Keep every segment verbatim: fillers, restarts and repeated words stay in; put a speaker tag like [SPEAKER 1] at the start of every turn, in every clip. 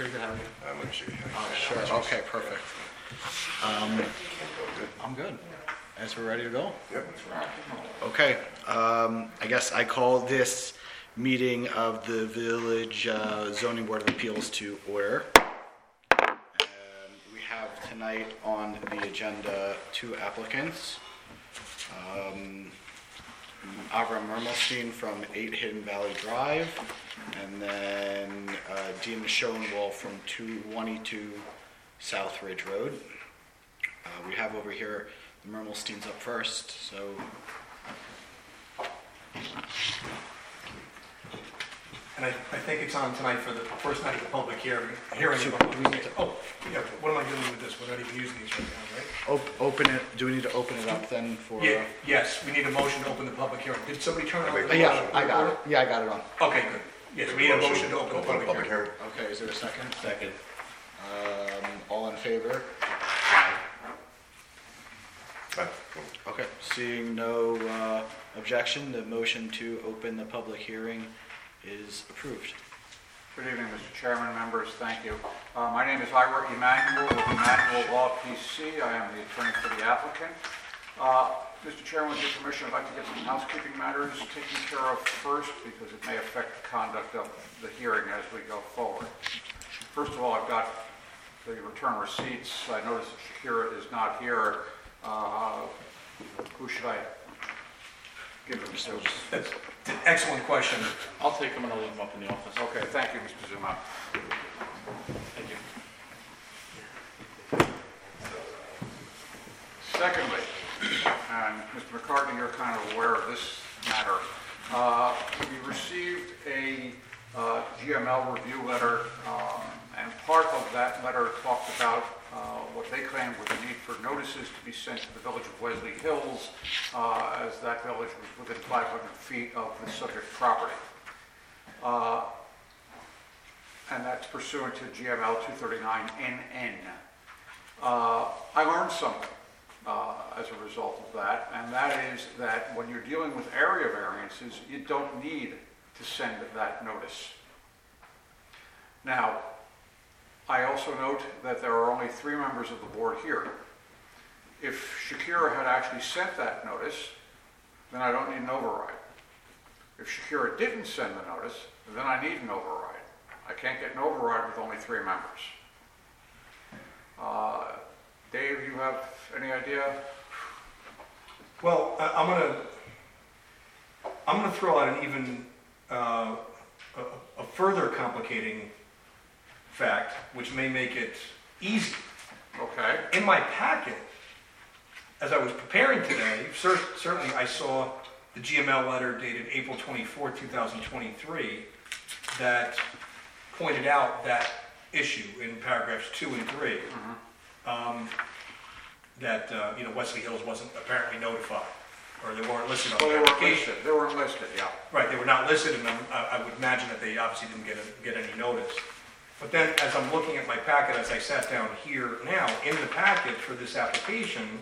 [SPEAKER 1] Pretty good, how are you?
[SPEAKER 2] I'm gonna shoot you.
[SPEAKER 1] Oh, sure, okay, perfect. Um, I'm good. As we're ready to go?
[SPEAKER 2] Yep.
[SPEAKER 1] Okay, um, I guess I call this meeting of the Village uh, Zoning Board of Appeals to order. And we have tonight on the agenda two applicants. Um, Avram Mermelstein from eight Hidden Valley Drive, and then uh, Dean Schoenwald from two twenty-two South Ridge Road. Uh, we have over here the Mermelsteins up first, so.
[SPEAKER 3] And I, I think it's on tonight for the first night of the public hearing. hearing.
[SPEAKER 1] Should-
[SPEAKER 3] about- Oh, yeah, what am I doing with this? We're not even using these right now, right?
[SPEAKER 1] Op- Open it, do we need to open it up then for?
[SPEAKER 3] Yeah, yes, we need a motion to open the public hearing. Did somebody turn on
[SPEAKER 2] I
[SPEAKER 3] the?
[SPEAKER 2] make
[SPEAKER 1] Uh, Yeah,
[SPEAKER 3] motion?
[SPEAKER 1] I got it, yeah, I got it on.
[SPEAKER 3] Okay, good. Yes, we need a motion to open the public hearing.
[SPEAKER 1] Okay, is there a second? Second. Um, all in favor?
[SPEAKER 2] Aye.
[SPEAKER 1] Okay, seeing no uh, objection, the motion to open the public hearing is approved.
[SPEAKER 4] Good evening, Mister Chairman, members, thank you. Uh, My name is Ira Emanuel with Emanuel Law P C. I am the attorney for the applicant. Uh, Mister Chairman, with your permission, I'd like to get some housekeeping matters taken care of first because it may affect the conduct of the hearing as we go forward. First of all, I've got the return receipts. I notice that Shakira is not here. Uh, Who should I give them to?
[SPEAKER 3] That's an excellent question.
[SPEAKER 5] I'll take them and I'll leave them up in the office.
[SPEAKER 4] Okay, thank you, Mister Zuma.
[SPEAKER 5] Thank you.
[SPEAKER 4] Secondly, and Mister McCartney, you're kind of aware of this matter, uh, we received a uh, G M L review letter, um, and part of that letter talked about uh, what they claimed was the need for notices to be sent to the village of Wesley Hills, uh, as that village was within five hundred feet of the subject property. Uh, and that's pursuant to G M L two thirty-nine N N. Uh, I learned something uh, as a result of that, and that is that when you're dealing with area variances, you don't need to send that notice. Now, I also note that there are only three members of the board here. If Shakira had actually sent that notice, then I don't need an override. If Shakira didn't send the notice, then I need an override. I can't get an override with only three members. Uh, Dave, you have any idea?
[SPEAKER 3] Well, I- I'm gonna, I'm gonna throw out an even, uh, a, a further complicating fact, which may make it easy.
[SPEAKER 4] Okay.
[SPEAKER 3] In my packet, as I was preparing today, cer- certainly I saw the G M L letter dated April twenty-fourth, two thousand twenty-three, that pointed out that issue in paragraphs two and three, um, that, uh, you know, Wesley Hills wasn't apparently notified, or they weren't listed on
[SPEAKER 4] Well,
[SPEAKER 3] the
[SPEAKER 4] they weren't
[SPEAKER 3] application.
[SPEAKER 4] listed. They weren't listed, yeah.
[SPEAKER 3] Right, they were not listed, and I'm- I I would imagine that they obviously didn't get, a- get any notice. But then, as I'm looking at my packet, as I sat down here now, in the packet for this application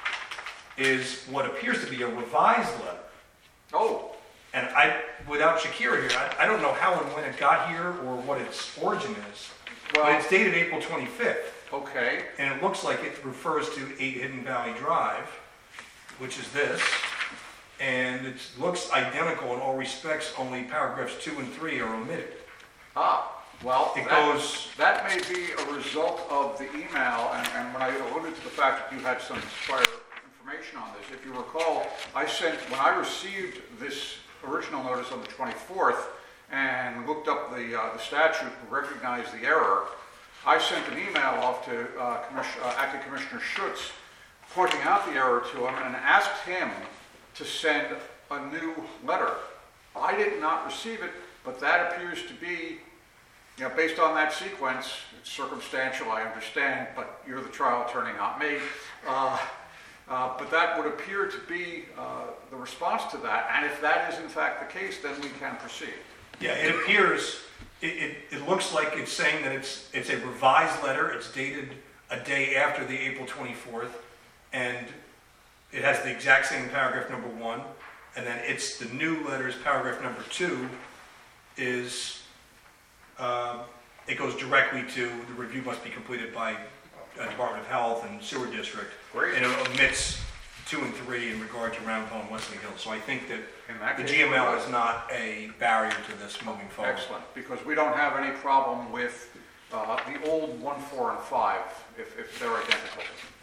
[SPEAKER 3] is what appears to be a revised letter.
[SPEAKER 4] Oh,
[SPEAKER 3] And I, without Shakira here, I, I don't know how and when it got here or what its origin is. But
[SPEAKER 4] well,
[SPEAKER 3] it's dated April twenty-fifth,
[SPEAKER 4] okay.
[SPEAKER 3] and it looks like it refers to eight Hidden Valley Drive, which is this. And it looks identical in all respects, only paragraphs two and three are omitted.
[SPEAKER 4] Ah, well,
[SPEAKER 3] It
[SPEAKER 4] that,
[SPEAKER 3] goes,
[SPEAKER 4] that may be a result of the email, and, and when I alluded to the fact that you had some prior information on this, if you recall, I sent, when I received this original notice on the twenty-fourth and looked up the, uh, the statute and recognized the error, I sent an email off to uh, Commission, uh, Acting Commissioner Schutz pointing out the error to him and asked him to send a new letter. I did not receive it, but that appears to be, you know, based on that sequence, it's circumstantial, I understand, but you're the trial attorney, not me. Uh, uh, but that would appear to be uh, the response to that, and if that is in fact the case, then we can proceed.
[SPEAKER 3] yeah, it appears, it, it, it looks like it's saying that it's, it's a revised letter. It's dated a day after the April twenty-fourth, and it has the exact same paragraph number one, and then it's the new letters, paragraph number two is, uh, it goes directly to, the review must be completed by uh, Department of Health and Sewer District.
[SPEAKER 4] Great.
[SPEAKER 3] And it omits two and three in regard to Round Pond and Wesley Hills. So I think that
[SPEAKER 4] In that
[SPEAKER 3] the
[SPEAKER 4] case,
[SPEAKER 3] G M L
[SPEAKER 4] we're
[SPEAKER 3] is
[SPEAKER 4] good.
[SPEAKER 3] not a barrier to this moving forward.
[SPEAKER 4] Excellent, because we don't have any problem with uh, the old one, four, and five, if, if they're identical.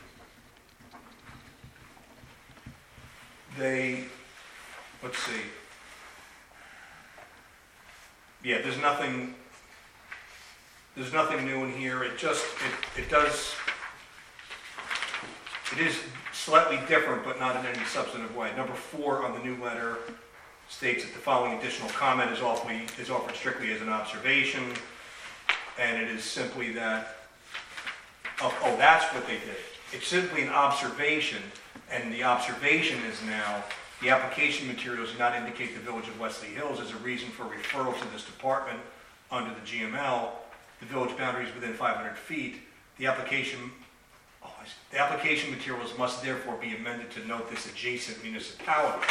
[SPEAKER 3] They, let's see. Yeah, there's nothing, there's nothing new in here. It just, it, it does, it is slightly different, but not in any substantive way. Number four on the new letter states that the following additional comment is awfully, is offered strictly as an observation, and it is simply that, oh, oh, that's what they did. It's simply an observation, and the observation is now, the application materials do not indicate the Village of Wesley Hills as a reason for referral to this department under the G M L. The village boundary is within five hundred feet. The application, oh, I see. The application materials must therefore be amended to note this adjacent municipality.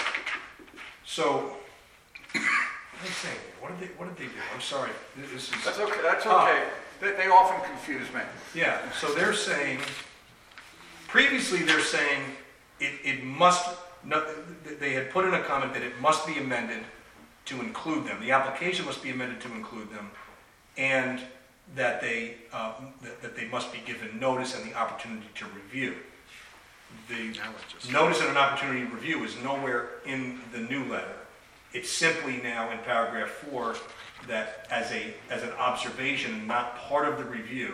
[SPEAKER 3] So, what are they saying? What did they, what did they do? I'm sorry. This is.
[SPEAKER 4] That's okay, that's
[SPEAKER 3] Ah.
[SPEAKER 4] okay. They, they often confuse me.
[SPEAKER 3] Yeah, so they're saying, previously they're saying it, it must, no, they had put in a comment that it must be amended to include them. The application must be amended to include them, and that they, uh, that, that they must be given notice and the opportunity to review. The
[SPEAKER 1] Now it's just-
[SPEAKER 3] notice and an opportunity to review is nowhere in the new letter. It's simply now in paragraph four that as a, as an observation, not part of the review,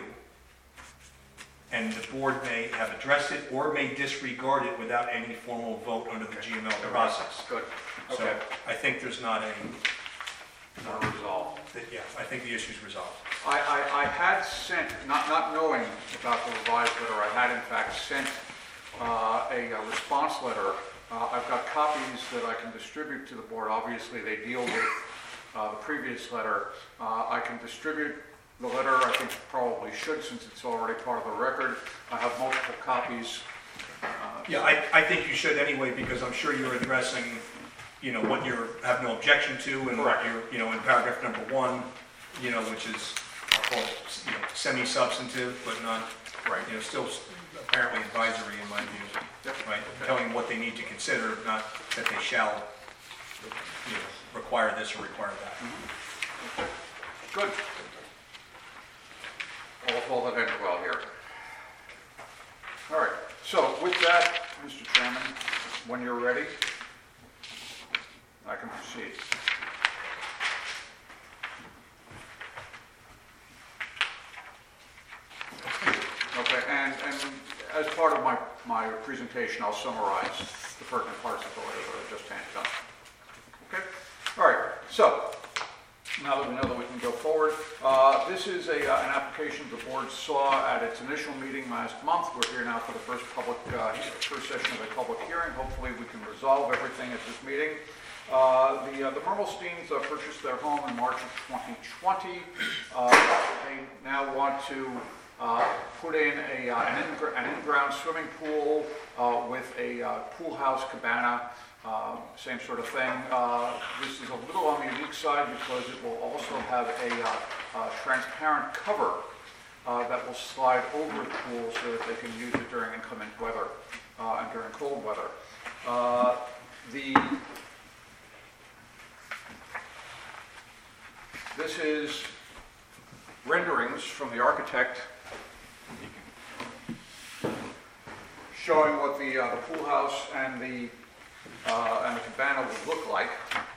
[SPEAKER 3] and the board may have addressed it or may disregard it without any formal vote under the G M L process.
[SPEAKER 4] Good,
[SPEAKER 3] So
[SPEAKER 4] okay.
[SPEAKER 3] I think there's not a,
[SPEAKER 4] Now resolved.
[SPEAKER 3] that- yeah, I think the issue's resolved.
[SPEAKER 4] I, I, I had sent, not, not knowing about the revised letter, I had in fact sent uh, a, a response letter. Uh, I've got copies that I can distribute to the board. Obviously, they deal with uh, the previous letter. Uh, I can distribute the letter. I think probably should, since it's already part of the record. I have multiple copies. Uh,
[SPEAKER 3] Yeah, I, I think you should anyway, because I'm sure you're addressing, you know, what you're, have no objection to, and what
[SPEAKER 4] Correct.
[SPEAKER 3] you're, you know, in paragraph number one, you know, which is, I'll call it, you know, semi-substantive, but not,
[SPEAKER 4] Right.
[SPEAKER 3] you know, still apparently advisory in my view,
[SPEAKER 4] Yep.
[SPEAKER 3] right? Telling them what they need to consider, not that they shall, you know, require this or require that.
[SPEAKER 4] Good. All, all that ended well here. All right, so with that, Mister Chairman, when you're ready, I can proceed. Okay, and, and as part of my, my presentation, I'll summarize the pertinent parts of the letter that I just handed up. Okay, all right, so now that we know that we can go forward, uh, this is a, uh, an application the board saw at its initial meeting last month. We're here now for the first public, uh, first session of a public hearing. Hopefully we can resolve everything at this meeting. Uh, the, uh, the Mermelsteins uh, purchased their home in March of twenty twenty. Uh, they now want to uh, put in a, uh, an, in, an in-ground swimming pool uh, with a uh, pool house cabana. Uh, same sort of thing. Uh, this is a little on the unique side because it will also have a uh, uh, transparent cover uh, that will slide over the pool so that they can use it during inclement weather uh, and during cold weather. Uh, the this is renderings from the architect showing what the, uh, the pool house and the Uh, and the cabana would look like.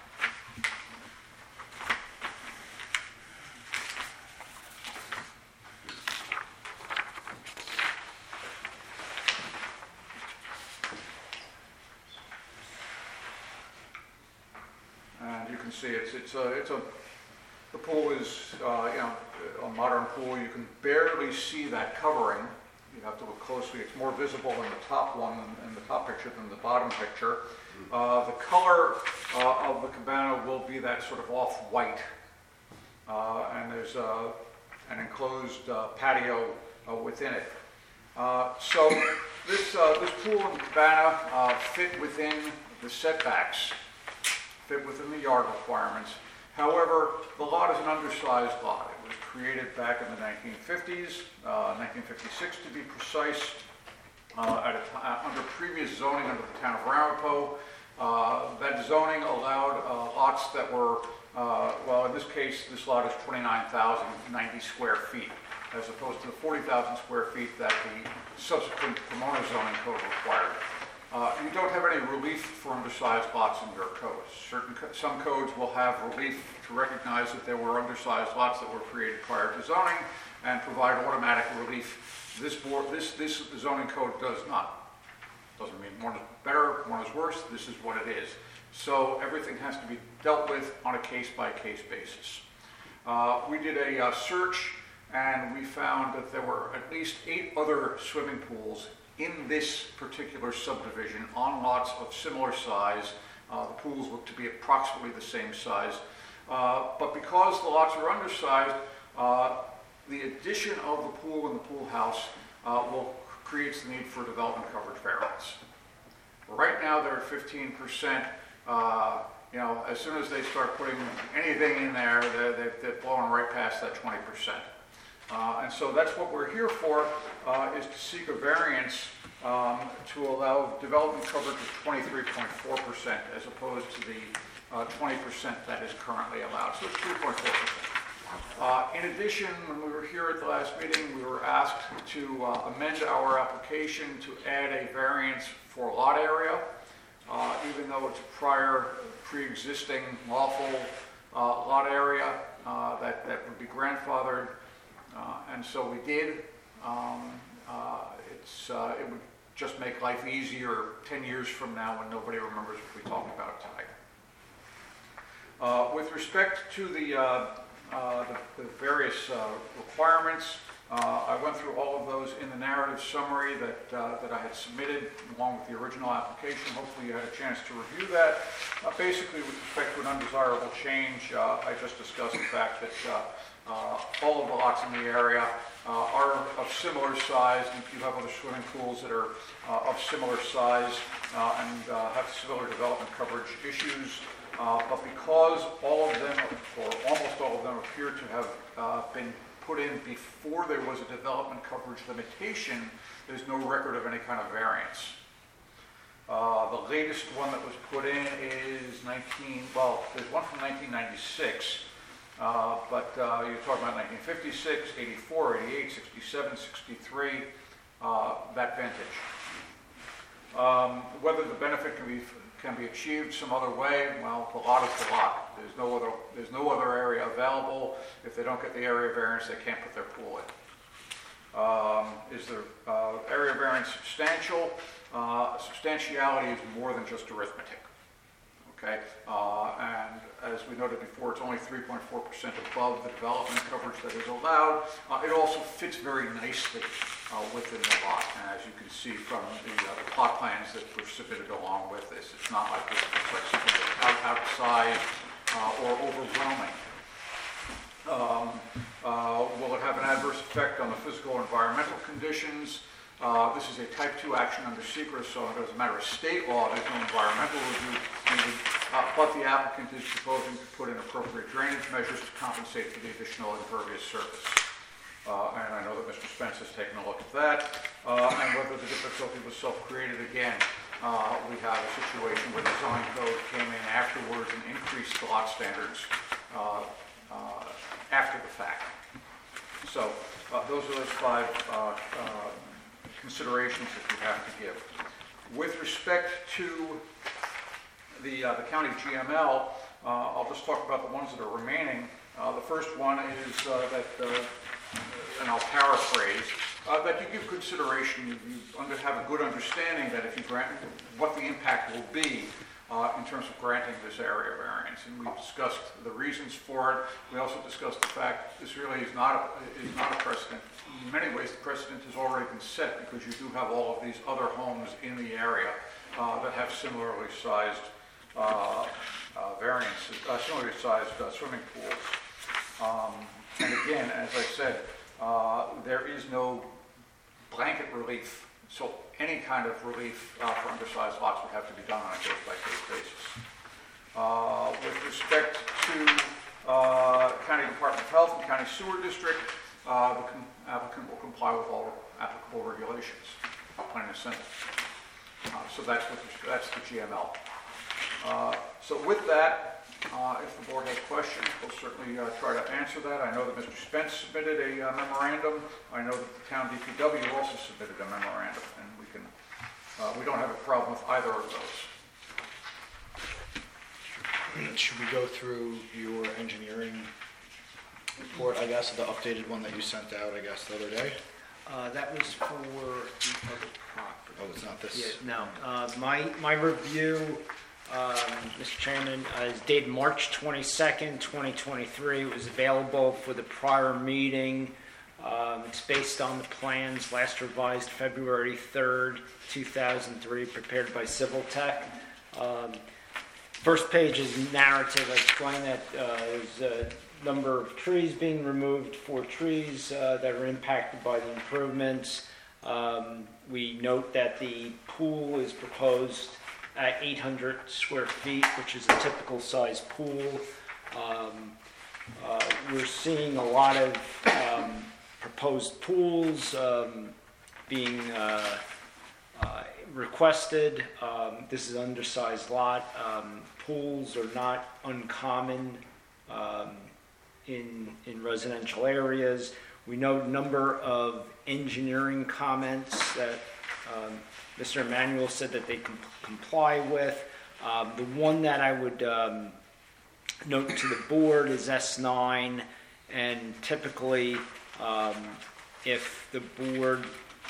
[SPEAKER 4] And you can see it's it's a it's a the pool is uh, you know a modern pool. You can barely see that covering. You have to look closely. It's more visible in the top one, in the top picture, than the bottom picture. Uh, the color uh, of the cabana will be that sort of off-white, uh, and there's uh, an enclosed uh, patio uh, within it. Uh, so this uh, this pool and cabana uh, fit within the setbacks, fit within the yard requirements, However, the lot is an undersized lot. It was created back in the nineteen fifties, uh, nineteen fifty-six to be precise, uh, at a t- uh, under previous zoning under the town of Ramapo. Uh, that zoning allowed uh, lots that were, uh, well, in this case, this lot is twenty-nine thousand ninety square feet, as opposed to the forty thousand square feet that the subsequent Pomona zoning code required. Uh, you don't have any relief for undersized lots in your codes. Certain co- some codes will have relief to recognize that there were undersized lots that were created prior to zoning and provide automatic relief. This board, this this zoning code does not. Doesn't mean one is better, one is worse. This is what it is. So everything has to be dealt with on a case-by-case basis. Uh, we did a uh, search, and we found that there were at least eight other swimming pools in this particular subdivision on lots of similar size. Uh, the pools look to be approximately the same size. Uh, but because the lots are undersized, uh, the addition of the pool and the pool house uh, will creates the need for development coverage variance. Right now they're at fifteen percent. Uh, you know, as soon as they start putting anything in there, they're, they're, they're blowing right past that twenty percent. Uh, and so that's what we're here for, uh, is to seek a variance um, to allow development coverage of twenty-three point four percent as opposed to the uh, twenty percent that is currently allowed. So it's three point four percent. Uh, in addition, when we were here at the last meeting, we were asked to uh, amend our application to add a variance for lot area, uh, even though it's a prior pre-existing lawful uh, lot area uh, that, that would be grandfathered. Uh, and so we did. Um, uh, it's, uh, it would just make life easier ten years from now when nobody remembers what we talked about tonight. Uh, with respect to the, uh, uh, the, the various uh, requirements, uh, I went through all of those in the narrative summary that, uh, that I had submitted along with the original application. Hopefully you had a chance to review that. Uh, basically, with respect to an undesirable change, uh, I just discussed the fact that uh, Uh, all of the lots in the area uh, are of similar size, and if you have other swimming pools that are uh, of similar size uh, and uh, have similar development coverage issues, uh, but because all of them, or almost all of them, appear to have uh, been put in before there was a development coverage limitation, there's no record of any kind of variance. Uh, the latest one that was put in is nineteen, well, there's one from nineteen ninety-six. Uh, but uh, you're talking about nineteen fifty-six, eighty-four, eighty-eight, sixty-seven, sixty-three, uh, that vintage. Um, whether the benefit can be can be achieved some other way, well, the lot is the lot. There's no other there's no other area available. If they don't get the area variance, they can't put their pool in. Um, is the uh, area variance substantial? Uh, substantiality is more than just arithmetic. Okay, uh, and as we noted before, it's only three point four percent above the development coverage that is allowed. Uh, it also fits very nicely uh, within the lot, and as you can see from the, uh, the plot plans that were submitted along with this, it's not like this, it's like something that's out, outside uh, or overwhelming. Um, uh, will it have an adverse effect on the physical or environmental conditions? Uh, this is a type two action under secret, so as a matter of state law, there's no environmental review needed, uh, but the applicant is proposing to put in appropriate drainage measures to compensate for the additional impervious surface. Uh, and I know that Mister Spence has taken a look at that, uh, and whether the difficulty was self-created again. Uh, we have a situation where the zoning code came in afterwards and increased the lot standards uh, uh, after the fact. So uh, those are those five uh, uh, considerations that you have to give. With respect to the, uh, the county G M L, uh, I'll just talk about the ones that are remaining. Uh, the first one is uh, that, uh, and I'll paraphrase, uh, that you give consideration, you, you under, have a good understanding that if you grant, what the impact will be uh, in terms of granting this area variance. And we've discussed the reasons for it. We also discussed the fact that this really is not a, is not a precedent. In many ways, the precedent has already been set because you do have all of these other homes in the area uh, that have similarly sized uh, uh, variances, uh, similarly sized uh, swimming pools. Um, and again, as I said, uh, there is no blanket relief, so any kind of relief uh, for undersized lots would have to be done on a case-by-case basis. Uh, with respect to uh, County Department of Health and County Sewer District. Uh, The com- applicant will comply with all applicable regulations, plain and simple. Uh, So that's what, the- that's the G M L. Uh, So with that, uh, if the board has questions, we'll certainly uh, try to answer that. I know that Mister Spence submitted a uh, memorandum. I know that the town D P W also submitted a memorandum, and we can, uh, we don't have a problem with either of those.
[SPEAKER 1] Should we go through your engineering report, I guess, the updated one that you sent out, I guess, the other day?
[SPEAKER 2] Uh, That was for the other property.
[SPEAKER 1] Oh, it's not
[SPEAKER 2] Yeah,
[SPEAKER 1] this?
[SPEAKER 2] no, uh, my, my review, um, Mister Chairman, uh, is dated March twenty-second, twenty twenty-three. It was available for the prior meeting. Um, It's based on the plans last revised February third, two thousand three, prepared by Civil Tech. Um, First page is narrative. I explain that uh, there's a number of trees being removed, four trees uh, that are impacted by the improvements. Um, We note that the pool is proposed at eight hundred square feet, which is a typical size pool. Um, uh, We're seeing a lot of um, proposed pools um, being uh, uh, requested. Um, This is an undersized lot. Um, Pools are not uncommon um, in, in residential areas. We know a number of engineering comments that um, Mister Emanuel said that they com- comply with. Um, The one that I would um, note to the board is S nine, and typically um, if the board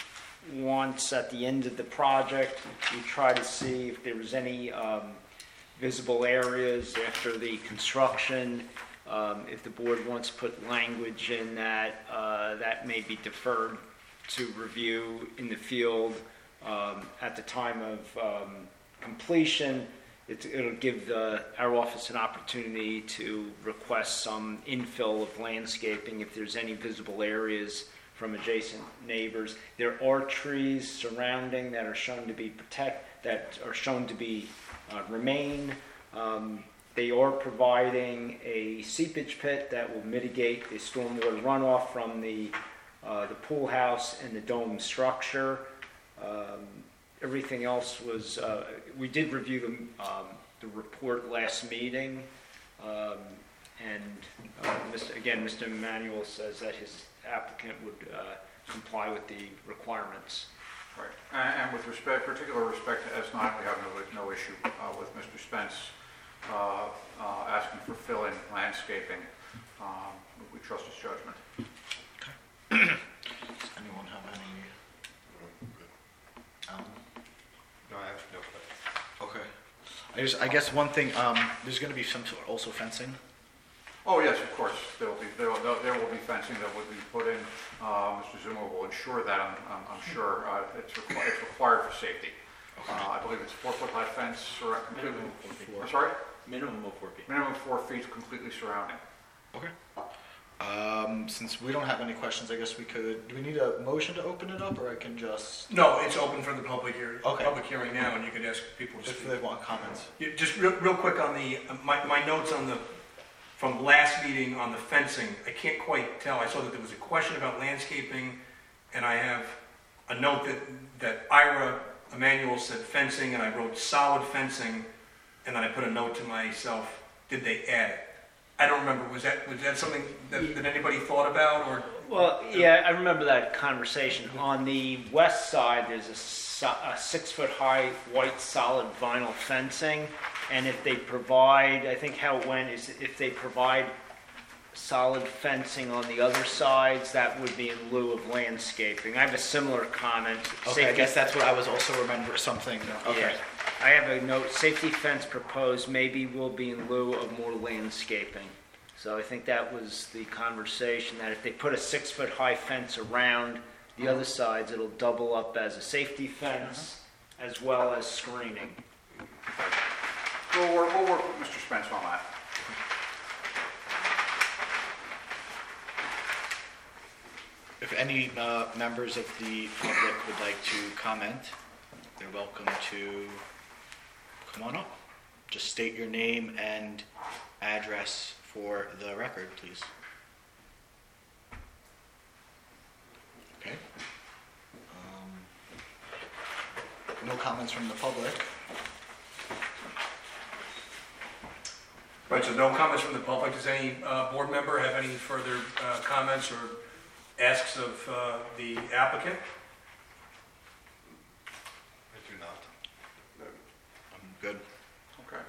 [SPEAKER 2] wants at the end of the project, we try to see if there was any um, visible areas after the construction. Um, If the board wants to put language in that, uh, that may be deferred to review in the field um, at the time of um, completion. It- It'll give the, our office an opportunity to request some infill of landscaping if there's any visible areas from adjacent neighbors. There are trees surrounding that are shown to be protect, that are shown to be, uh, remain. Um, They are providing a seepage pit that will mitigate the stormwater runoff from the, uh, the pool house and the dome structure. Um, Everything else was, uh, we did review the, um, the report last meeting. Um, And, uh, Mister again, Mister Emanuel says that his applicant would uh, comply with the requirements.
[SPEAKER 4] Right. And and with respect, particular respect to S nine, we have no, no issue uh, with Mister Spence uh, uh, asking for fill-in landscaping. Um, We trust his judgment.
[SPEAKER 1] Does anyone have any? Um,
[SPEAKER 3] No, I have no question.
[SPEAKER 1] Okay. I just, I guess one thing, um, there's gonna be some sort- also fencing?
[SPEAKER 4] Oh, yes, of course, there will be, there will, there will be fencing that would be put in. Uh, Mister Zuma will ensure that, I'm, I'm- I'm sure, uh, it's required, it's required for safety. Uh, I believe it's four-foot high fence, surra- completely,
[SPEAKER 5] Minimum four feet.
[SPEAKER 4] I'm sorry?
[SPEAKER 5] Minimum of four feet.
[SPEAKER 4] Minimum four feet completely surrounding.
[SPEAKER 1] Okay. Um, since we don't have any questions, I guess we could, do we need a motion to open it up, or I can just,
[SPEAKER 3] No, it's open for the public hearing,
[SPEAKER 1] Okay.
[SPEAKER 3] public hearing now, and you could ask people to
[SPEAKER 1] if
[SPEAKER 3] speak.
[SPEAKER 1] they want comments?
[SPEAKER 3] Yeah, Just real, real quick on the, my, my notes on the, from last meeting on the fencing, I can't quite tell, I saw that there was a question about landscaping, and I have a note that, that Ira Emanuel said fencing, and I wrote solid fencing, and then I put a note to myself, did they add it? I don't remember, was that, was that something that, that anybody thought about, or?
[SPEAKER 2] Well, yeah, I remember that conversation. On the west side, there's a, so- a six-foot-high white solid vinyl fencing, and if they provide, I think how it went is if they provide solid fencing on the other sides, that would be in lieu of landscaping. I have a similar comment.
[SPEAKER 1] Okay, I
[SPEAKER 2] Safety-
[SPEAKER 1] guess that's what I was also remember, something, okay.
[SPEAKER 2] Yeah. I have a note, safety fence proposed maybe will be in lieu of more landscaping. So I think that was the conversation, that if they put a six-foot-high fence around the other sides, it'll double up as a safety fence as well as screening.
[SPEAKER 4] We'll work, we'll work with Mister Spence on that.
[SPEAKER 1] If any uh, members of the public would like to comment, they're welcome to come on up. Just state your name and address for the record, please. Okay. Um, No comments from the public.
[SPEAKER 3] Right, so no comments from the public. Does any uh, board member have any further uh, comments or asks of uh, the applicant?
[SPEAKER 5] I do not.
[SPEAKER 1] I'm good.
[SPEAKER 4] Okay.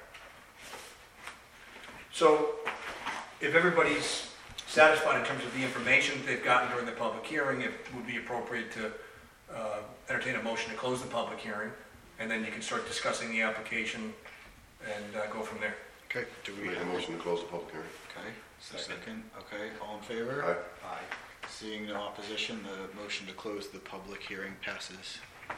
[SPEAKER 3] So if everybody's satisfied in terms of the information they've gotten during the public hearing, it would be appropriate to uh, entertain a motion to close the public hearing, and then you can start discussing the application and uh, go from there.
[SPEAKER 1] Okay, do we
[SPEAKER 6] Make a
[SPEAKER 1] have?
[SPEAKER 6] motion to close the public hearing.
[SPEAKER 1] Okay, second, okay, all in favor?
[SPEAKER 6] Aye.
[SPEAKER 1] Aye. Seeing no opposition, the motion to close the public hearing passes.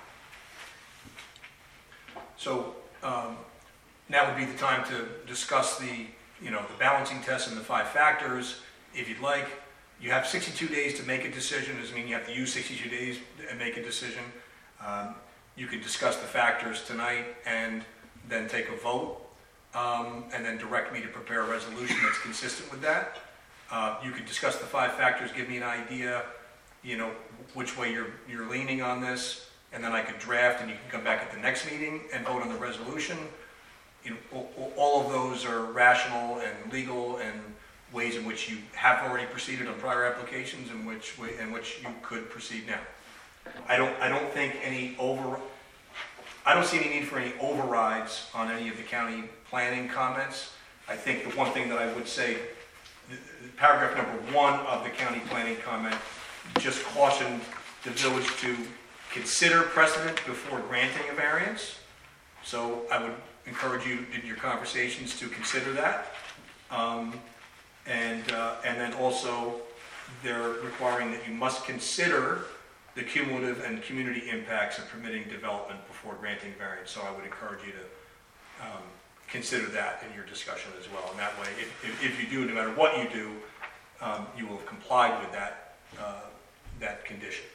[SPEAKER 3] So um, now would be the time to discuss the, you know, the balancing test and the five factors. If you'd like, you have sixty-two days to make a decision. Doesn't mean you have to use sixty-two days and make a decision. Um, You could discuss the factors tonight and then take a vote, um, and then direct me to prepare a resolution that's consistent with that. Uh, You could discuss the five factors, give me an idea, you know, which way you're, you're leaning on this, and then I could draft, and you can come back at the next meeting and vote on the resolution. You know, all- all of those are rational and legal and ways in which you have already proceeded on prior applications, and which way, in which you could proceed now. I don't, I don't think any over, I don't see any need for any overrides on any of the county planning comments. I think the one thing that I would say, the- the paragraph number one of the county planning comment just cautioned the village to consider precedent before granting a variance. So I would encourage you in your conversations to consider that. Um, and, uh, and then also they're requiring that you must consider the cumulative and community impacts of permitting development before granting variance. So I would encourage you to um, consider that in your discussion as well. And that way, if, if, if you do, no matter what you do, um, you will have complied with that, uh, that condition.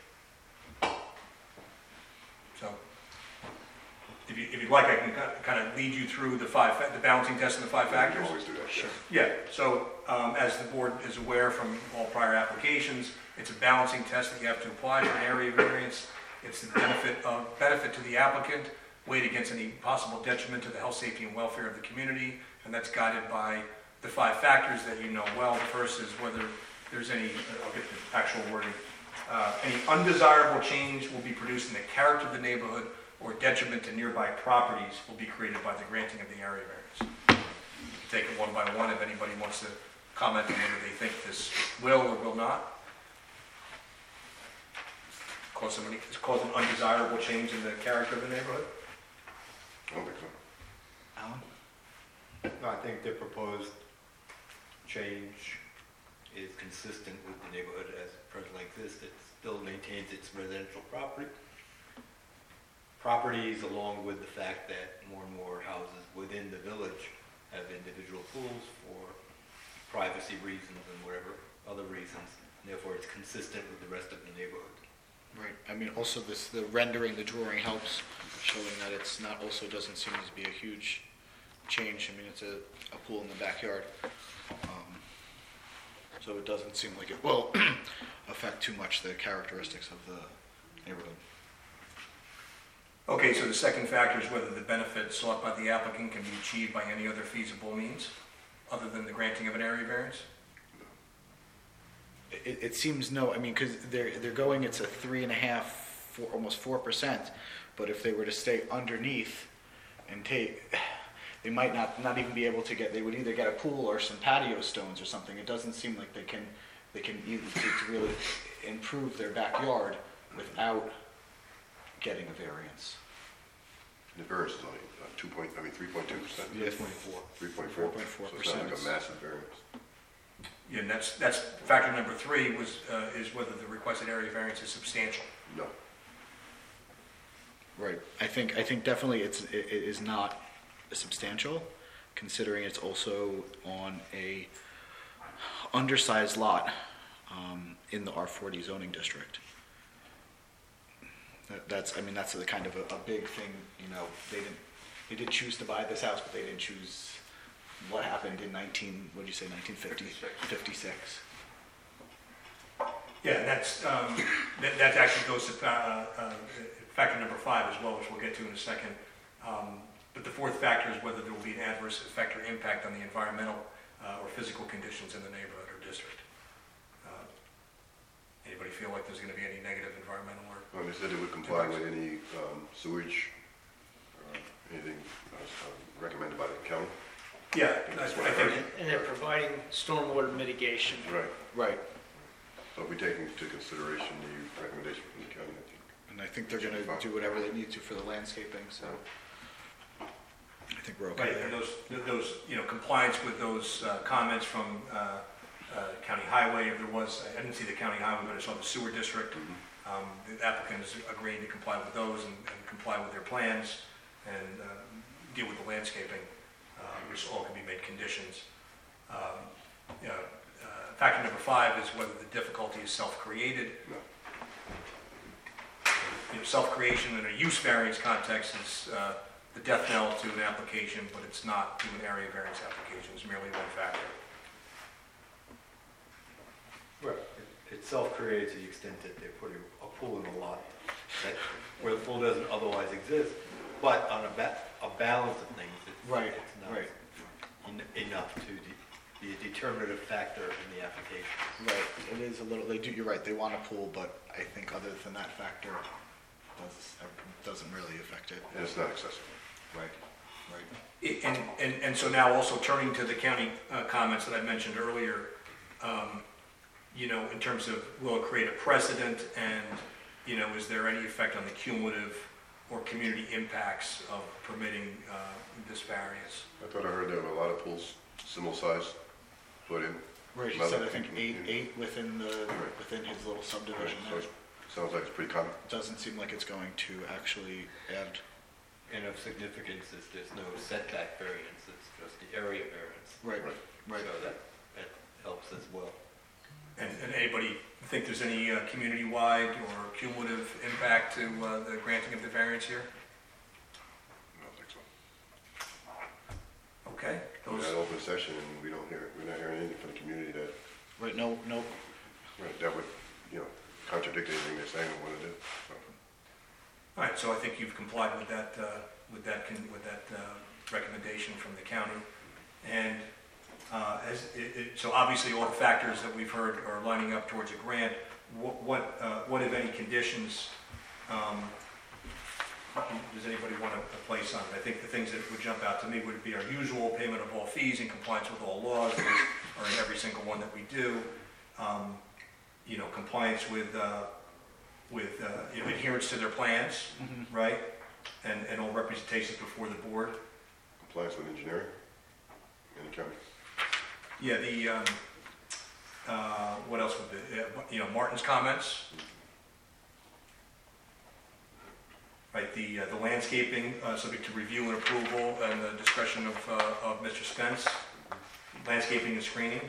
[SPEAKER 3] So if, you, if you'd like, I can kind of lead you through the five, fa- the balancing test and the five
[SPEAKER 6] You
[SPEAKER 3] factors.
[SPEAKER 6] can always do that. Sure.
[SPEAKER 3] Yeah, so um, as the board is aware from all prior applications, it's a balancing test that you have to apply for an area variance. It's the benefit of, benefit to the applicant, weighed against any possible detriment to the health, safety, and welfare of the community, and that's guided by the five factors that you know well. The first is whether there's any, I'll get the actual wording, uh, any undesirable change will be produced in the character of the neighborhood or detriment to nearby properties will be created by the granting of the area variance. Take it one by one if anybody wants to comment on whether they think this will or will not. Cause somebody, cause an undesirable change in the character of the neighborhood?
[SPEAKER 6] I don't think so.
[SPEAKER 1] Alan?
[SPEAKER 7] No, I think the proposed change is consistent with the neighborhood as presently exists. It still maintains its residential property. Properties, along with the fact that more and more houses within the village have individual pools for privacy reasons and whatever other reasons. And therefore, it's consistent with the rest of the neighborhood.
[SPEAKER 1] Right, I mean, also this, the rendering, the drawing helps, showing that it's not, also doesn't seem to be a huge change. I mean, it's a, a pool in the backyard. Um, So it doesn't seem like it will affect too much the characteristics of the neighborhood.
[SPEAKER 3] Okay, so the second factor is whether the benefit sought by the applicant can be achieved by any other feasible means, other than the granting of an area variance?
[SPEAKER 1] It, it seems no, I mean, because they're, they're going, it's a three and a half, four, almost four percent, but if they were to stay underneath and take, they might not, not even be able to get, they would either get a pool or some patio stones or something. It doesn't seem like they can, they can either, to, to really improve their backyard without getting a variance.
[SPEAKER 6] The variance is only uh, two point, I mean, three point two percent?
[SPEAKER 1] Yeah,
[SPEAKER 6] three point four.
[SPEAKER 1] three point four
[SPEAKER 6] So it's not like a massive variance.
[SPEAKER 3] Yeah, and that's, that's factor number three was, uh, is whether the requested area variance is substantial.
[SPEAKER 6] No.
[SPEAKER 1] Right. I think, I think definitely it's, it, it is not substantial, considering it's also on a undersized lot um, in the R forty zoning district. That- That's, I mean, that's the kind of a, a big thing, you know, they didn't, they did choose to buy this house, but they didn't choose what happened in nineteen, what did you say, nineteen fifty? fifty-six.
[SPEAKER 3] Yeah, and that's, um, that, that actually goes to, uh, uh, factor number five as well, which we'll get to in a second. Um, but the fourth factor is whether there will be an adverse effect or impact on the environmental, uh, or physical conditions in the neighborhood or district. Uh, Anybody feel like there's gonna be any negative environmental or?
[SPEAKER 6] Well, they said they would comply with any um, sewage, uh, anything uh, recommended by the county.
[SPEAKER 3] Yeah, I I think,
[SPEAKER 2] And they're providing stormwater mitigation.
[SPEAKER 6] Right.
[SPEAKER 1] Right.
[SPEAKER 6] So we take into consideration the recommendation from the county, I think.
[SPEAKER 1] And I think they're gonna do whatever they need to for the landscaping, so I think we're okay
[SPEAKER 3] right, and
[SPEAKER 1] there.
[SPEAKER 3] those, those, you know, compliance with those uh, comments from uh, uh, county highway, if there was, I didn't see the county highway, but I saw the sewer district. Um, The applicant is agreeing to comply with those and and comply with their plans and uh, deal with the landscaping, uh, which all can be made conditions. Um, you know, uh, Factor number five is whether the difficulty is self-created.
[SPEAKER 6] No.
[SPEAKER 3] You know, self-creation in a use variance context is uh, the death knell to an application, but it's not to an area variance application. It's merely one factor.
[SPEAKER 7] Right. It's self-created to the extent that they're putting a pool in a lot that, where the pool doesn't otherwise exist. But on a, ba- a balance of things, it's,
[SPEAKER 1] Right,
[SPEAKER 7] it's not
[SPEAKER 1] right.
[SPEAKER 7] en- enough to de- be a determinative factor in the application.
[SPEAKER 1] Right, it is a little, they do, you're right, they want a pool, but I think other than that factor, does, doesn't really affect it.
[SPEAKER 6] And it's not accessible.
[SPEAKER 1] Right, right.
[SPEAKER 3] It- And, and, and so now also turning to the county uh, comments that I mentioned earlier, um, you know, in terms of will it create a precedent and, you know, is there any effect on the cumulative or community impacts of permitting uh, this variance?
[SPEAKER 6] I thought I heard there were a lot of pools, similar size, put in.
[SPEAKER 1] Right, he
[SPEAKER 6] Another-
[SPEAKER 1] said, I think, eight, eight within the,
[SPEAKER 6] Right.
[SPEAKER 1] within his little subdivision
[SPEAKER 6] So
[SPEAKER 1] there.
[SPEAKER 6] it sounds like it's pretty common.
[SPEAKER 1] Doesn't seem like it's going to actually add,
[SPEAKER 7] And of significance is there's no setback variance, it's just the area variance.
[SPEAKER 1] right,
[SPEAKER 6] Right.
[SPEAKER 1] right.
[SPEAKER 7] So that, that helps as well.
[SPEAKER 3] And, and anybody think there's any uh, community-wide or cumulative impact to uh, the granting of the variance here?
[SPEAKER 6] I don't think so.
[SPEAKER 3] Okay,
[SPEAKER 6] We're
[SPEAKER 3] those,
[SPEAKER 6] at open session and we don't hear, we're not hearing anything from the community that,
[SPEAKER 1] Right, no, no,
[SPEAKER 6] right, that would, you know, contradict anything they're saying we want to do. So,
[SPEAKER 3] all right, so I think you've complied with that, uh, with that, con- with that uh, recommendation from the county. And uh, as, it- it- so obviously all the factors that we've heard are lining up towards a grant. What, what, uh, what if any conditions, um, does anybody want to place on it? I think the things that would jump out to me would be our usual payment of all fees in compliance with all laws, which are in every single one that we do. Um, You know, compliance with, uh, with uh, you know, adherence to their plans, right? And, and all representations before the board.
[SPEAKER 6] compliance with engineering in the county.
[SPEAKER 3] Yeah, the, um, uh, what else would be, uh, you know, Martin's comments. Right, the, uh, the landscaping, uh, subject to review and approval and the discretion of, uh, of Mister Spence. Landscaping and screening.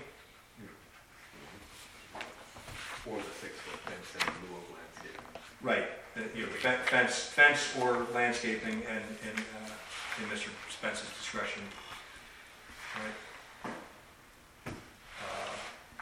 [SPEAKER 7] Or the six-foot fence in lieu of landscaping.
[SPEAKER 3] Right, uh, you know, fe- fence, fence or landscaping and, and, uh, in Mister Spence's discretion. Right. Uh,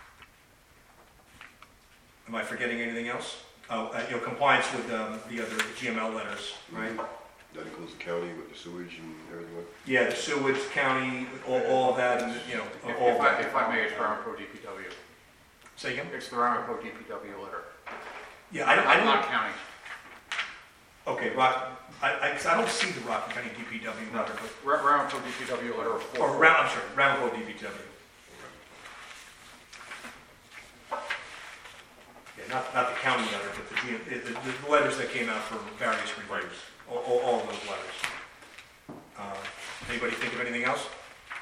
[SPEAKER 3] Am I forgetting anything else? Oh, uh, you know, compliance with, um, the other G M L letters, right?
[SPEAKER 6] That includes the county with the sewage and everything like
[SPEAKER 3] Yeah, the sewage, county, all, all of that, and, you know,
[SPEAKER 4] If
[SPEAKER 3] all
[SPEAKER 4] if
[SPEAKER 3] of
[SPEAKER 4] I,
[SPEAKER 3] that.
[SPEAKER 4] if I may, it's Ramapo D P W.
[SPEAKER 3] Say again?
[SPEAKER 4] It's the Ramapo D P W letter.
[SPEAKER 3] Yeah, I don't, I
[SPEAKER 4] Not
[SPEAKER 3] don't,
[SPEAKER 4] county.
[SPEAKER 3] okay, Rock, I, I, 'cause I don't see the Rockland County D P W letter, but,
[SPEAKER 4] Ra- Ramapo D P W letter of
[SPEAKER 3] or,
[SPEAKER 4] four.
[SPEAKER 3] Ram- I'm sorry, Ramapo D P W. Yeah, not, not the county letter, but the, G- the, the the letters that came out for various reviews, all, all, all of those letters. Uh, Anybody think of anything else?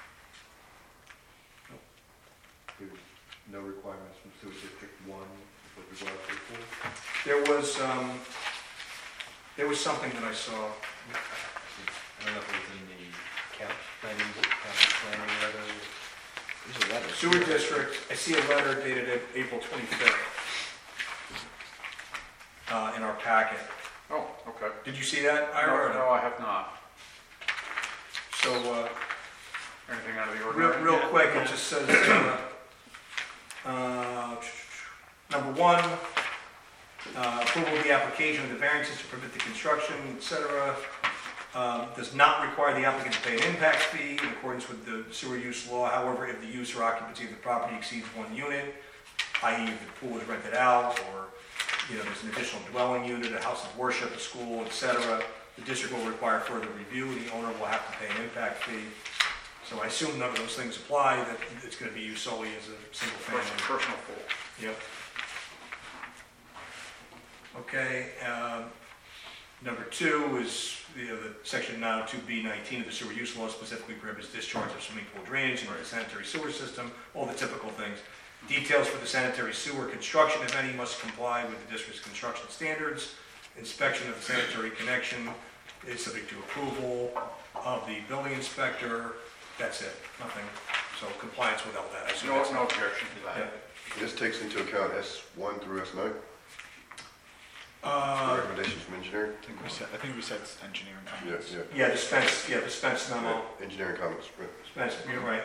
[SPEAKER 7] There's no requirements from sewer district one with regard to the pool.
[SPEAKER 3] There was, um, there was something that I saw,
[SPEAKER 7] I don't know if it was in the county planning, county planning letter.
[SPEAKER 1] There's a letter.
[SPEAKER 3] sewer district, I see a letter dated A- April twenty-fifth uh, in our packet.
[SPEAKER 4] Oh, okay.
[SPEAKER 3] Did you see that,
[SPEAKER 4] No,
[SPEAKER 3] Ira? or
[SPEAKER 4] no, I have not.
[SPEAKER 3] So, uh,
[SPEAKER 4] Anything out of the
[SPEAKER 3] Real,
[SPEAKER 4] ordinary?
[SPEAKER 3] real quick, it just says, uh, uh, number one, uh, approval of the application of the variances to permit the construction, et cetera, um, does not require the applicant to pay an impact fee in accordance with the sewer use law. However, if the use or occupancy of the property exceeds one unit, that is if the pool is rented out, or, you know, there's an additional dwelling unit, a house of worship, a school, et cetera, the district will require further review. The owner will have to pay an impact fee. So I assume none of those things apply, that it's going to be used solely as a single
[SPEAKER 4] Personal,
[SPEAKER 3] family.
[SPEAKER 4] personal pool.
[SPEAKER 3] Yep. Okay, um, number two is, you know, the section nine oh two B nineteen of the sewer use law specifically prohibits discharge of swimming pool drainage into the sanitary sewer system, all the typical things. Details for the sanitary sewer construction, if any, must comply with the district's construction standards. Inspection of the sanitary connection is subject to approval of the building inspector. That's it, nothing. So compliance with all that. I assume
[SPEAKER 4] No,
[SPEAKER 3] that's-
[SPEAKER 4] no objection to
[SPEAKER 3] Yeah.
[SPEAKER 4] that.
[SPEAKER 6] This takes into account S one through S nine,
[SPEAKER 3] Uh,
[SPEAKER 6] recommendations from engineering?
[SPEAKER 1] I think we said, I think we said engineering
[SPEAKER 6] Yeah,
[SPEAKER 1] comments.
[SPEAKER 6] yeah.
[SPEAKER 3] yeah, the Spence, yeah, the Spence memo.
[SPEAKER 6] Yeah, engineering comments, right.
[SPEAKER 3] Spence, you're right.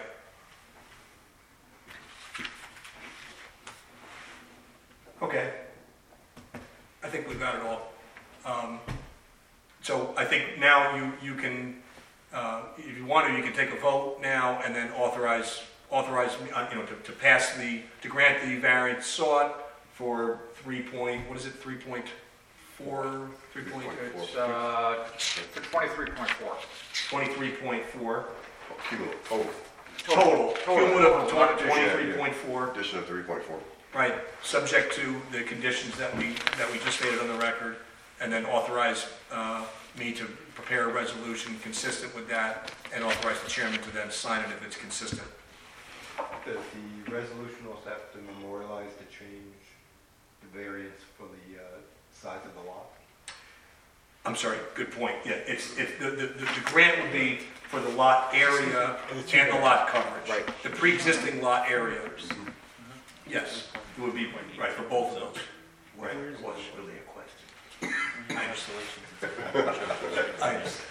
[SPEAKER 3] Okay. I think we've got it all. Um, So I think now you, you can, uh, if you want to, you can take a vote now and then authorize, authorize, uh, you know, to, to pass the, to grant the variance sought for three point, what is it, three point four, three point,
[SPEAKER 4] It's, uh, twenty-three point four.
[SPEAKER 3] twenty-three point four
[SPEAKER 6] Oh, cumulative, oh,
[SPEAKER 3] total,
[SPEAKER 4] Total.
[SPEAKER 3] cumulative
[SPEAKER 4] Not addition.
[SPEAKER 3] twenty-three point four.
[SPEAKER 6] addition of three point four.
[SPEAKER 3] Right, subject to the conditions that we, that we just stated on the record, and then authorize uh, me to prepare a resolution consistent with that, and authorize the chairman to then sign it if it's consistent.
[SPEAKER 7] Does the resolution also have to memorialize the change, the variance for the uh, size of the lot?
[SPEAKER 3] I'm sorry, good point, yeah, it's, it's, the, the, the the grant would be for the lot area and the lot coverage.
[SPEAKER 1] Right.
[SPEAKER 3] The pre-existing lot area. Yes, it would be, right, for both of those. Right.
[SPEAKER 7] It wasn't really a question.
[SPEAKER 3] I understand. I understand.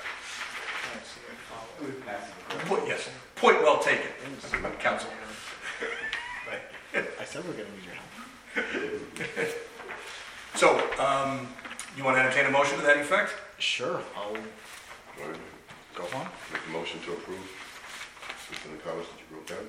[SPEAKER 3] Point, yes, point well taken, counsel. Right.
[SPEAKER 1] I said we're gonna need your help.
[SPEAKER 3] So, um, you want to entertain a motion to that effect?
[SPEAKER 1] Sure, I'll
[SPEAKER 6] All right,
[SPEAKER 1] go on.
[SPEAKER 6] make a motion to approve within the comments that you wrote down.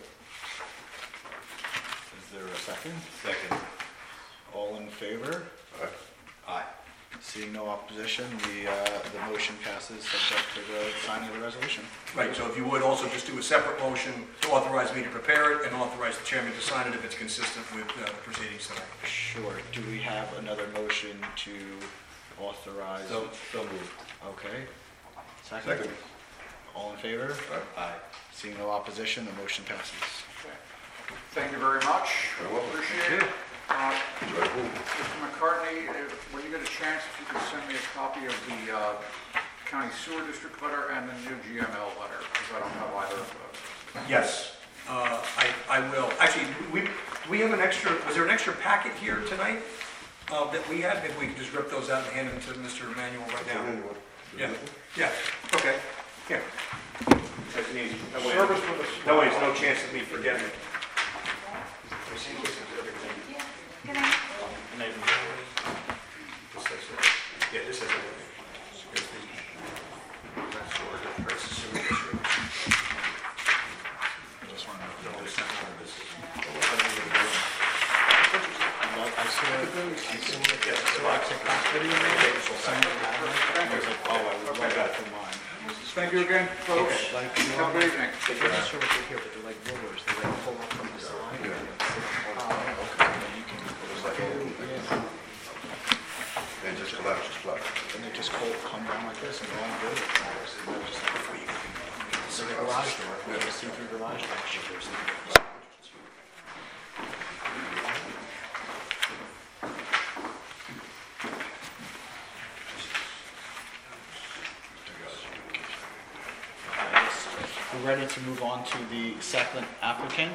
[SPEAKER 1] Is there a second?
[SPEAKER 7] Second.
[SPEAKER 1] All in favor?
[SPEAKER 6] Aye.
[SPEAKER 7] Aye.
[SPEAKER 1] Seeing no opposition, the, uh, the motion passes subject to the signing of the resolution.
[SPEAKER 3] Right, so if you would also just do a separate motion to authorize me to prepare it and authorize the chairman to sign it if it's consistent with uh, the proceedings tonight.
[SPEAKER 1] Sure. Do we have another motion to authorize?
[SPEAKER 7] So, so moved.
[SPEAKER 1] Okay. Second?
[SPEAKER 6] Second.
[SPEAKER 1] All in favor?
[SPEAKER 7] Aye.
[SPEAKER 1] Seeing no opposition, the motion passes.
[SPEAKER 4] Thank you very much.
[SPEAKER 6] You're welcome.
[SPEAKER 4] Appreciate it. Uh,
[SPEAKER 6] Enjoy the pool.
[SPEAKER 4] Mister McCartney, uh, when you get a chance, if you could send me a copy of the uh, county sewer district letter and the new G M L letter, because I don't have either of those.
[SPEAKER 3] Yes, uh, I, I will. Actually, we, do we have an extra, was there an extra packet here tonight uh, that we had? Maybe we could just rip those out and hand them to Mister Emanuel right now. Yeah, yeah, okay, yeah. Nice and easy. That way-
[SPEAKER 4] Service with a
[SPEAKER 3] That way, there's no chance of me forgetting. Yeah, this is everything. Here's the- that's sewer district, that's the sewer district.
[SPEAKER 1] I just want to know.
[SPEAKER 3] No, this is not this.
[SPEAKER 1] I saw, I saw, I saw a TikTok video made. Someone had it. I was like, oh, I would love that for mine.
[SPEAKER 4] Thank you again, folks.
[SPEAKER 1] Like,
[SPEAKER 4] Have a good evening.
[SPEAKER 1] I'm not sure what they're here, but they're like rollers. They like pull up from the side. and then sit on top. You can,
[SPEAKER 6] It's like,
[SPEAKER 1] yeah.
[SPEAKER 6] and just collapse, just flat.
[SPEAKER 1] And they just cold come down like this and go on good. And they're just like free. It's like a garage door. We have a see-through garage door. We're ready to move on to the second applicant.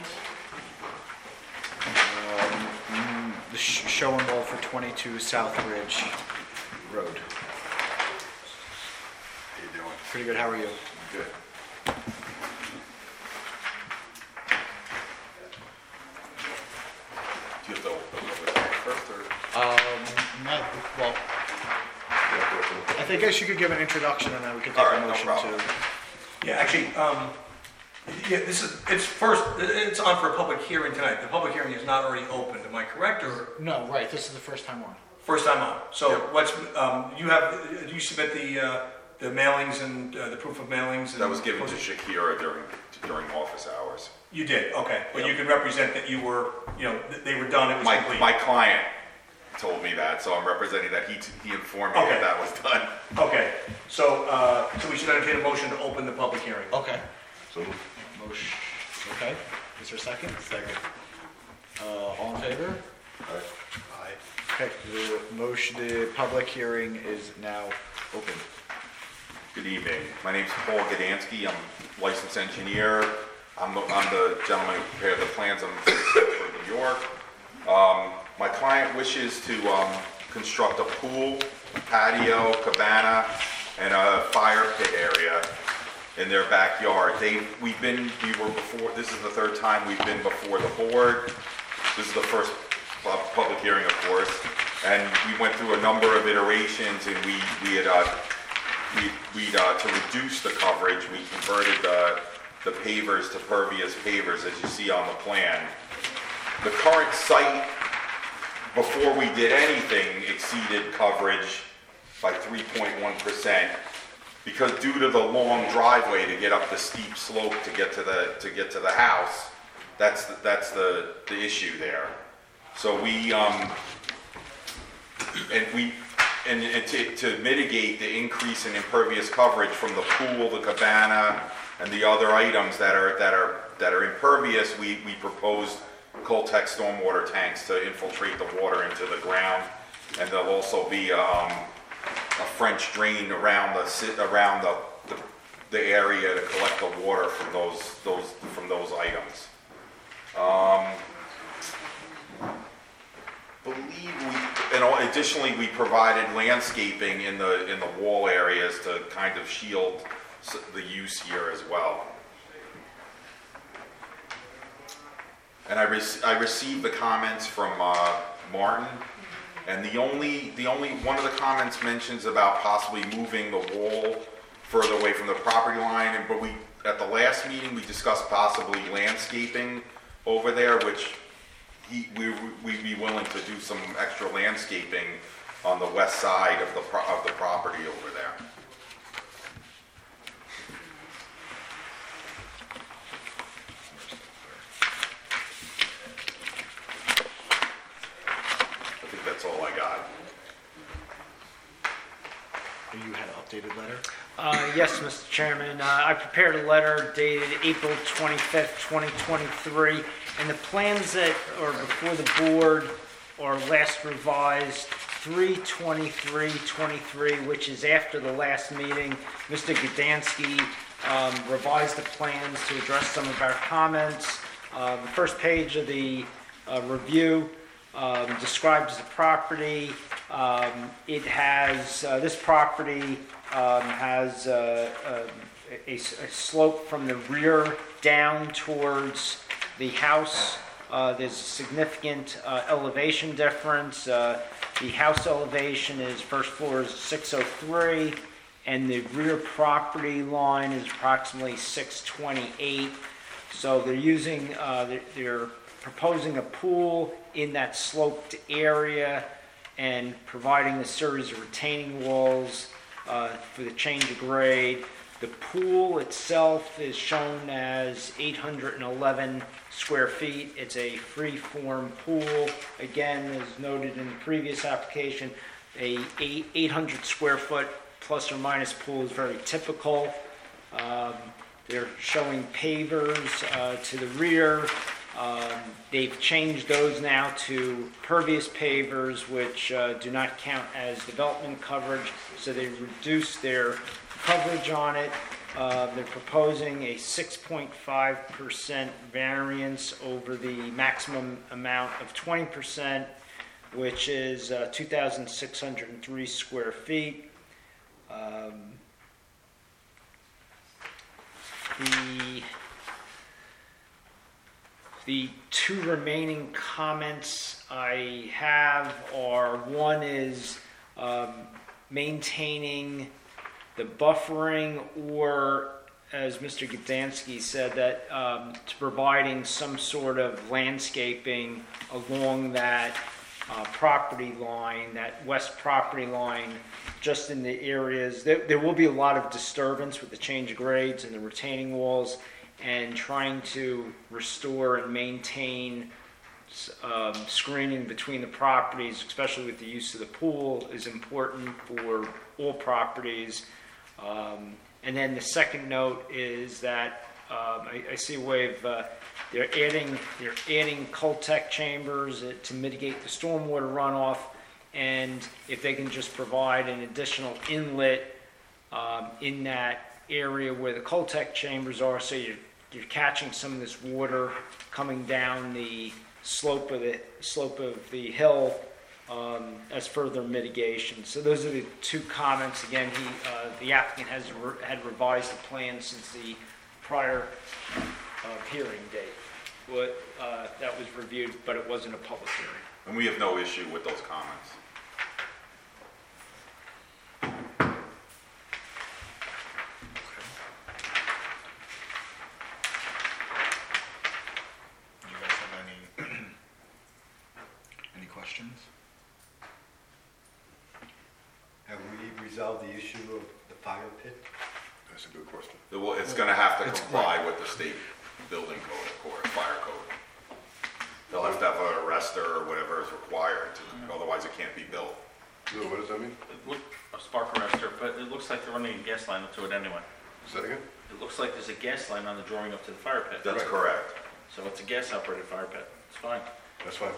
[SPEAKER 1] Um, mm, The sh- show and roll for twenty-two South Ridge Road.
[SPEAKER 6] How you doing?
[SPEAKER 1] Pretty good, how are you?
[SPEAKER 6] Good.
[SPEAKER 8] you have to open it first, or?
[SPEAKER 1] Um, not, well, I think I guess you could give an introduction and then we could take
[SPEAKER 8] All
[SPEAKER 1] a
[SPEAKER 8] right, no
[SPEAKER 1] motion
[SPEAKER 8] problem.
[SPEAKER 1] to.
[SPEAKER 3] Yeah, actually, um, yeah, this is, it's first, it's on for a public hearing tonight. The public hearing is not already opened, am I correct, or
[SPEAKER 1] No, right, this is the first time on.
[SPEAKER 3] first time on? So
[SPEAKER 8] Yep.
[SPEAKER 3] what's, um, you have, do you submit the, uh, the mailings and uh, the proof of mailings? and-
[SPEAKER 8] That was given to Shakira during, during office hours.
[SPEAKER 3] You did, okay. But you
[SPEAKER 8] Yep.
[SPEAKER 3] can represent that you were, you know, that they were done, it was
[SPEAKER 8] My,
[SPEAKER 3] complete?
[SPEAKER 8] my client told me that, so I'm representing that he, he informed me
[SPEAKER 3] Okay.
[SPEAKER 8] that that was done.
[SPEAKER 3] Okay, so, uh, so we should entertain a motion to open the public hearing.
[SPEAKER 1] Okay.
[SPEAKER 6] So,
[SPEAKER 1] Motion, okay. Is there a second? Second. Uh, all in favor?
[SPEAKER 6] aye.
[SPEAKER 1] Aye. Okay, the motion, the public hearing is now open.
[SPEAKER 8] Good evening. My name's Paul Gdansky. I'm a licensed engineer. I'm the, I'm the gentleman who prepared the plans. I'm from Stamford, New York. Um, my client wishes to um, construct a pool, patio, cabana, and a fire pit area in their backyard. They, we've been, we were before, this is the third time we've been before the board. This is the first pub- public hearing, of course. And we went through a number of iterations, and we, we had, uh, we, we, uh, to reduce the coverage, we converted the, the pavers to pervious pavers, as you see on the plan. The current site, before we did anything, exceeded coverage by three point one percent. Because due to the long driveway to get up the steep slope to get to the, to get to the house, that's, the- that's the, the issue there. So we, um, and we, and and to, to mitigate the increase in impervious coverage from the pool, the cabana, and the other items that are, that are, that are impervious, we, we proposed Coltech stormwater tanks to infiltrate the water into the ground. And there'll also be, um, a French drain around the, sit- around the, the, the area to collect the water from those, those, from those items. Um, believe we, and all- additionally, we provided landscaping in the, in the wall areas to kind of shield s- the use here as well. And I rec- I received the comments from, uh, Martin. And the only, the only, one of the comments mentions about possibly moving the wall further away from the property line, and, but we, at the last meeting, we discussed possibly landscaping over there, which he, we, we'd be willing to do some extra landscaping on the west side of the, pro- of the property over there. I think that's all I got.
[SPEAKER 1] You had an updated letter?
[SPEAKER 2] Uh, Yes, Mister Chairman. Uh, I prepared a letter dated April twenty-fifth, twenty twenty-three, and the plans that are before the board are last revised three twenty-three twenty-three, which is after the last meeting. Mister Gdansky um, revised the plans to address some of our comments. Uh, The first page of the uh, review um, describes the property. Um, It has, uh, this property um, has uh, uh, a, a slope from the rear down towards the house. Uh, There's a significant uh, elevation difference. Uh, The house elevation is, first floor is six oh three, and the rear property line is approximately six twenty-eight. So they're using, uh, they're- they're proposing a pool in that sloped area and providing a series of retaining walls uh, for the change of grade. The pool itself is shown as eight hundred eleven square feet. It's a free-form pool. Again, as noted in the previous application, a eight- 800 square foot plus or minus pool is very typical. Um, They're showing pavers uh, to the rear. Um, They've changed those now to pervious pavers, which uh, do not count as development coverage, so they reduce their coverage on it. Uh, They're proposing a six point five percent variance over the maximum amount of twenty percent, which is uh, two thousand six hundred three square feet. Um, The, The two remaining comments I have are, one is um, maintaining the buffering, or as Mister Gdansky said, that um, to providing some sort of landscaping along that uh, property line, that west property line, just in the areas. There, there will be a lot of disturbance with the change of grades and the retaining walls, and trying to restore and maintain um, screening between the properties, especially with the use of the pool, is important for all properties. Um, and then the second note is that um, I, I see a way of uh, they're adding they're adding Coltech chambers to mitigate the stormwater runoff, and if they can just provide an additional inlet um, in that area where the Coltech chambers are, so you're you're catching some of this water coming down the slope of the slope of the hill um, as further mitigation. So those are the two comments. Again, he uh, the applicant has re- had revised the plan since the prior uh, hearing date. What uh, that was reviewed, but it wasn't a public hearing.
[SPEAKER 8] And we have no issue with those comments.
[SPEAKER 1] You guys have any, any questions?
[SPEAKER 7] Have we resolved the issue of the fire pit?
[SPEAKER 6] That's a good question.
[SPEAKER 8] It will- It's gonna have to
[SPEAKER 1] It's-
[SPEAKER 8] comply with the state building code, of course, fire code. They'll have to have an arrestor or whatever is required, to- otherwise it can't be built.
[SPEAKER 6] No, what does that mean?
[SPEAKER 5] It look, a spark arrestor, but it looks like they're running a gas line up to it anyway.
[SPEAKER 6] Say that again?
[SPEAKER 5] It looks like there's a gas line on the drawing up to the fire pit.
[SPEAKER 8] That's correct.
[SPEAKER 5] So it's a gas operated fire pit. It's fine.
[SPEAKER 6] That's fine.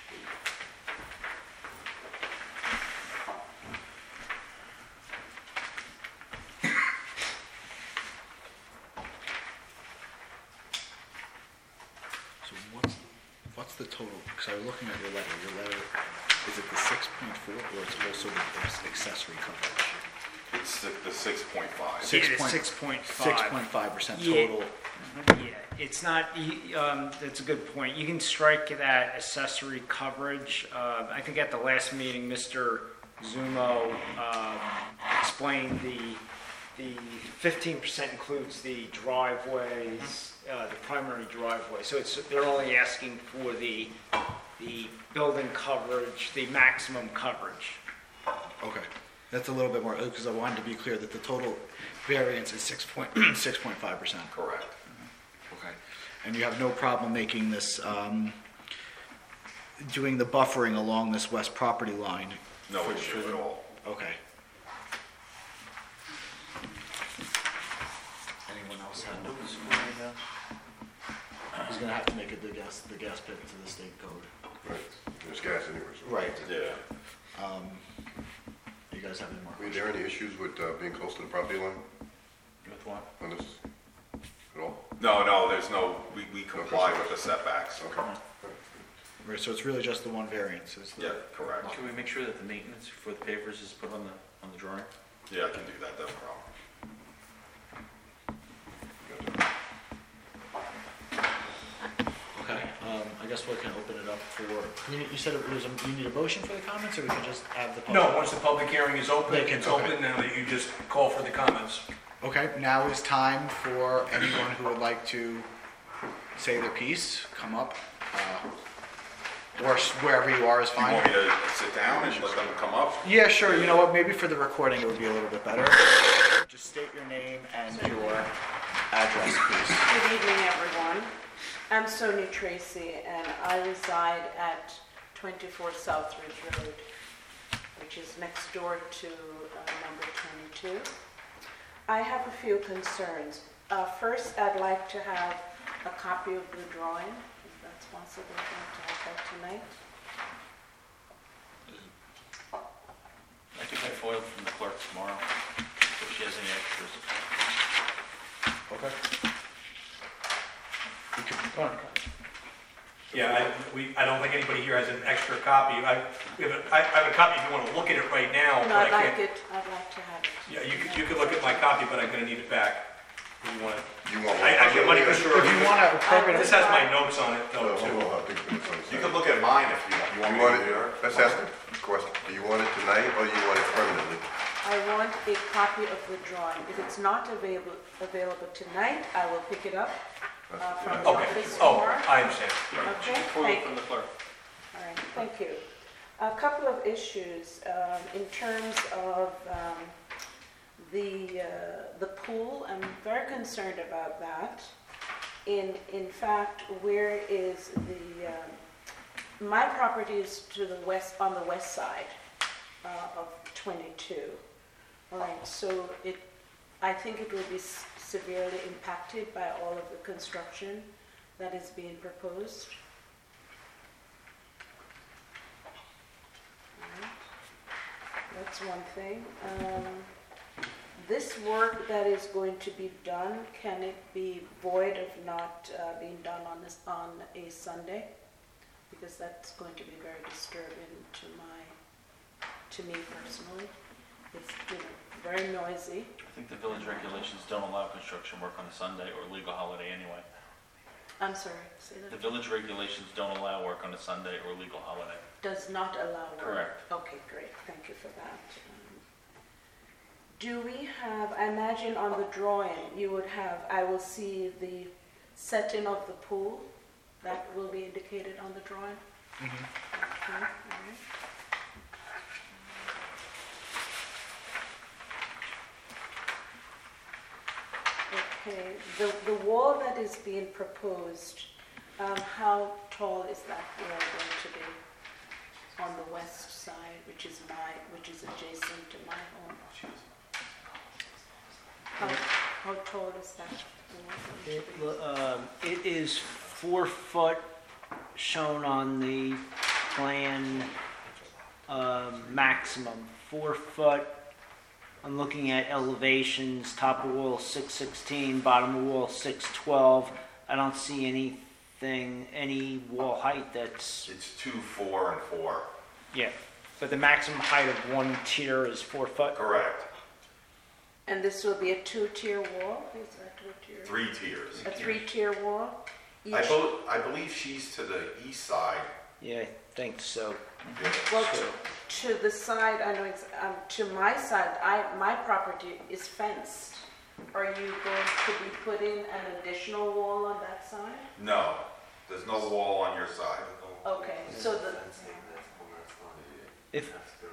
[SPEAKER 1] So what's, what's the total, because I was looking at your letter, your letter, is it the six point four or it's also the accessory coverage?
[SPEAKER 8] It's the- the six point five.
[SPEAKER 1] Six
[SPEAKER 2] It is
[SPEAKER 1] point-
[SPEAKER 2] six point five.
[SPEAKER 1] Six point five percent
[SPEAKER 2] Yeah.
[SPEAKER 1] total.
[SPEAKER 2] Yeah, it's not, y- um, that's a good point. You can strike that accessory coverage. Uh, I think at the last meeting, Mister Zumo, um, explained the, the fifteen percent includes the driveways, uh, the primary driveway. So it's, they're only asking for the, the building coverage, the maximum coverage.
[SPEAKER 1] Okay, that's a little bit more, because I wanted to be clear that the total variance is six point, six point five percent.
[SPEAKER 8] Correct.
[SPEAKER 1] Okay, and you have no problem making this, um, doing the buffering along this west property line?
[SPEAKER 8] No
[SPEAKER 1] for-
[SPEAKER 8] issue
[SPEAKER 1] for
[SPEAKER 8] at
[SPEAKER 1] the-
[SPEAKER 8] all.
[SPEAKER 1] Okay. Anyone else have? He's gonna have to make it the gas, the gas pit to the state code.
[SPEAKER 6] Right. There's gas anyway, so.
[SPEAKER 1] Right.
[SPEAKER 8] Yeah.
[SPEAKER 1] Um, you guys have any more
[SPEAKER 6] Are
[SPEAKER 1] questions?
[SPEAKER 6] there any issues with uh, being close to the property line
[SPEAKER 5] With what?
[SPEAKER 6] on this at all?
[SPEAKER 8] No, no, there's no, we, we comply with the setbacks.
[SPEAKER 6] Okay.
[SPEAKER 1] Right, so it's really just the one variance, is the?
[SPEAKER 8] Yeah, correct.
[SPEAKER 5] Can we make sure that the maintenance for the pavers is put on the, on the drawing?
[SPEAKER 8] Yeah, I can do that, no problem.
[SPEAKER 1] Okay, um, I guess we can open it up for, you, you said it was, a- you need a motion for the comments, or we can just have the public?
[SPEAKER 3] No, once the public hearing is open,
[SPEAKER 1] They can-
[SPEAKER 3] it's
[SPEAKER 1] okay.
[SPEAKER 3] open, now that you just call for the comments.
[SPEAKER 1] Okay, now is time for anyone who would like to say their piece, come up. uh, Or s- wherever you are is
[SPEAKER 8] You
[SPEAKER 1] fine.
[SPEAKER 8] want me to sit down and let them come up?
[SPEAKER 1] Yeah, sure, you know what, maybe for the recording it would be a little bit better. Just state your name and your address, please.
[SPEAKER 9] Good evening, everyone. I'm Sonia Tracy, and I reside at twenty-four Southridge Road, which is next door to uh, number twenty-two. I have a few concerns. Uh, First, I'd like to have a copy of the drawing, if that's possible, I'd like to have that tonight.
[SPEAKER 5] I could get foiled from the clerk tomorrow, if she has any extras.
[SPEAKER 1] Okay. You can- go on.
[SPEAKER 3] Yeah, I, we, I don't think anybody here has an extra copy. I, we have a, I I have a copy if you want to look at it right now,
[SPEAKER 9] No,
[SPEAKER 3] but I
[SPEAKER 9] I'd like
[SPEAKER 3] can't.
[SPEAKER 9] it, I'd like to have it.
[SPEAKER 3] Yeah, you could, you could look at my copy, but I'm gonna need it back. You want
[SPEAKER 6] You want one?
[SPEAKER 3] I- actually,
[SPEAKER 6] I'm
[SPEAKER 3] money-
[SPEAKER 6] not
[SPEAKER 3] if
[SPEAKER 6] sure.
[SPEAKER 2] If you want to
[SPEAKER 3] to,
[SPEAKER 2] appropriate,
[SPEAKER 3] this has my notes on it
[SPEAKER 6] Uh,
[SPEAKER 3] though,
[SPEAKER 6] hold
[SPEAKER 3] too.
[SPEAKER 6] on, I think it's on the
[SPEAKER 8] You
[SPEAKER 6] side.
[SPEAKER 8] can look at mine if you want. You want
[SPEAKER 6] You
[SPEAKER 8] me
[SPEAKER 6] want
[SPEAKER 8] to
[SPEAKER 6] it,
[SPEAKER 8] do it?
[SPEAKER 6] let's ask the question. Do you want it tonight or you want it permanently?
[SPEAKER 9] I want a copy of the drawing. If it's not available, available tonight, I will pick it up uh, from the
[SPEAKER 3] Okay,
[SPEAKER 9] office
[SPEAKER 3] oh,
[SPEAKER 9] tomorrow.
[SPEAKER 3] I understand.
[SPEAKER 9] Okay,
[SPEAKER 5] Quote
[SPEAKER 9] thank,
[SPEAKER 5] from the clerk.
[SPEAKER 9] all right, thank you. A couple of issues um, in terms of um, the, uh, the pool. I'm very concerned about that. In, in fact, where is the, um, my property is to the west, on the west side uh, of twenty-two. All right, so it, I think it will be s- severely impacted by all of the construction that is being proposed. All right, that's one thing. Um, This work that is going to be done, can it be void of not uh, being done on this, on a Sunday? Because that's going to be very disturbing to my, to me personally. It's, you know, very noisy.
[SPEAKER 5] I think the village regulations don't allow construction work on a Sunday or legal holiday anyway.
[SPEAKER 9] I'm sorry, say
[SPEAKER 5] The
[SPEAKER 9] that.
[SPEAKER 5] village regulations don't allow work on a Sunday or legal holiday.
[SPEAKER 9] Does not allow work.
[SPEAKER 5] Correct.
[SPEAKER 9] Okay, great, thank you for that. Um, Do we have, I imagine on the drawing, you would have, I will see the setting of the pool. That will be indicated on the drawing? Okay, all right. Okay, the, the wall that is being proposed, um, how tall is that wall going to be on the west side, which is my, which is adjacent to my home? How, how tall is that wall going
[SPEAKER 2] it,
[SPEAKER 9] to be?
[SPEAKER 2] um, it is four foot shown on the plan, um, maximum, four foot. I'm looking at elevations, top of wall six sixteen, bottom of wall six twelve. I don't see anything, any wall height that's,
[SPEAKER 8] It's two, four, and four.
[SPEAKER 2] yeah. But the maximum height of one tier is four foot?
[SPEAKER 8] Correct.
[SPEAKER 9] And this will be a two-tier wall? Is that what you're?
[SPEAKER 8] Three tiers.
[SPEAKER 9] A three-tier wall? Each,
[SPEAKER 8] I, bel I believe she's to the east side.
[SPEAKER 2] Yeah, I think so.
[SPEAKER 8] Yeah.
[SPEAKER 9] well, to, to the side, I know, ex- um, to my side, I, my property is fenced. Are you going to be putting an additional wall on that side?
[SPEAKER 8] No, there's no wall on your side.
[SPEAKER 9] Okay, so the,
[SPEAKER 2] If,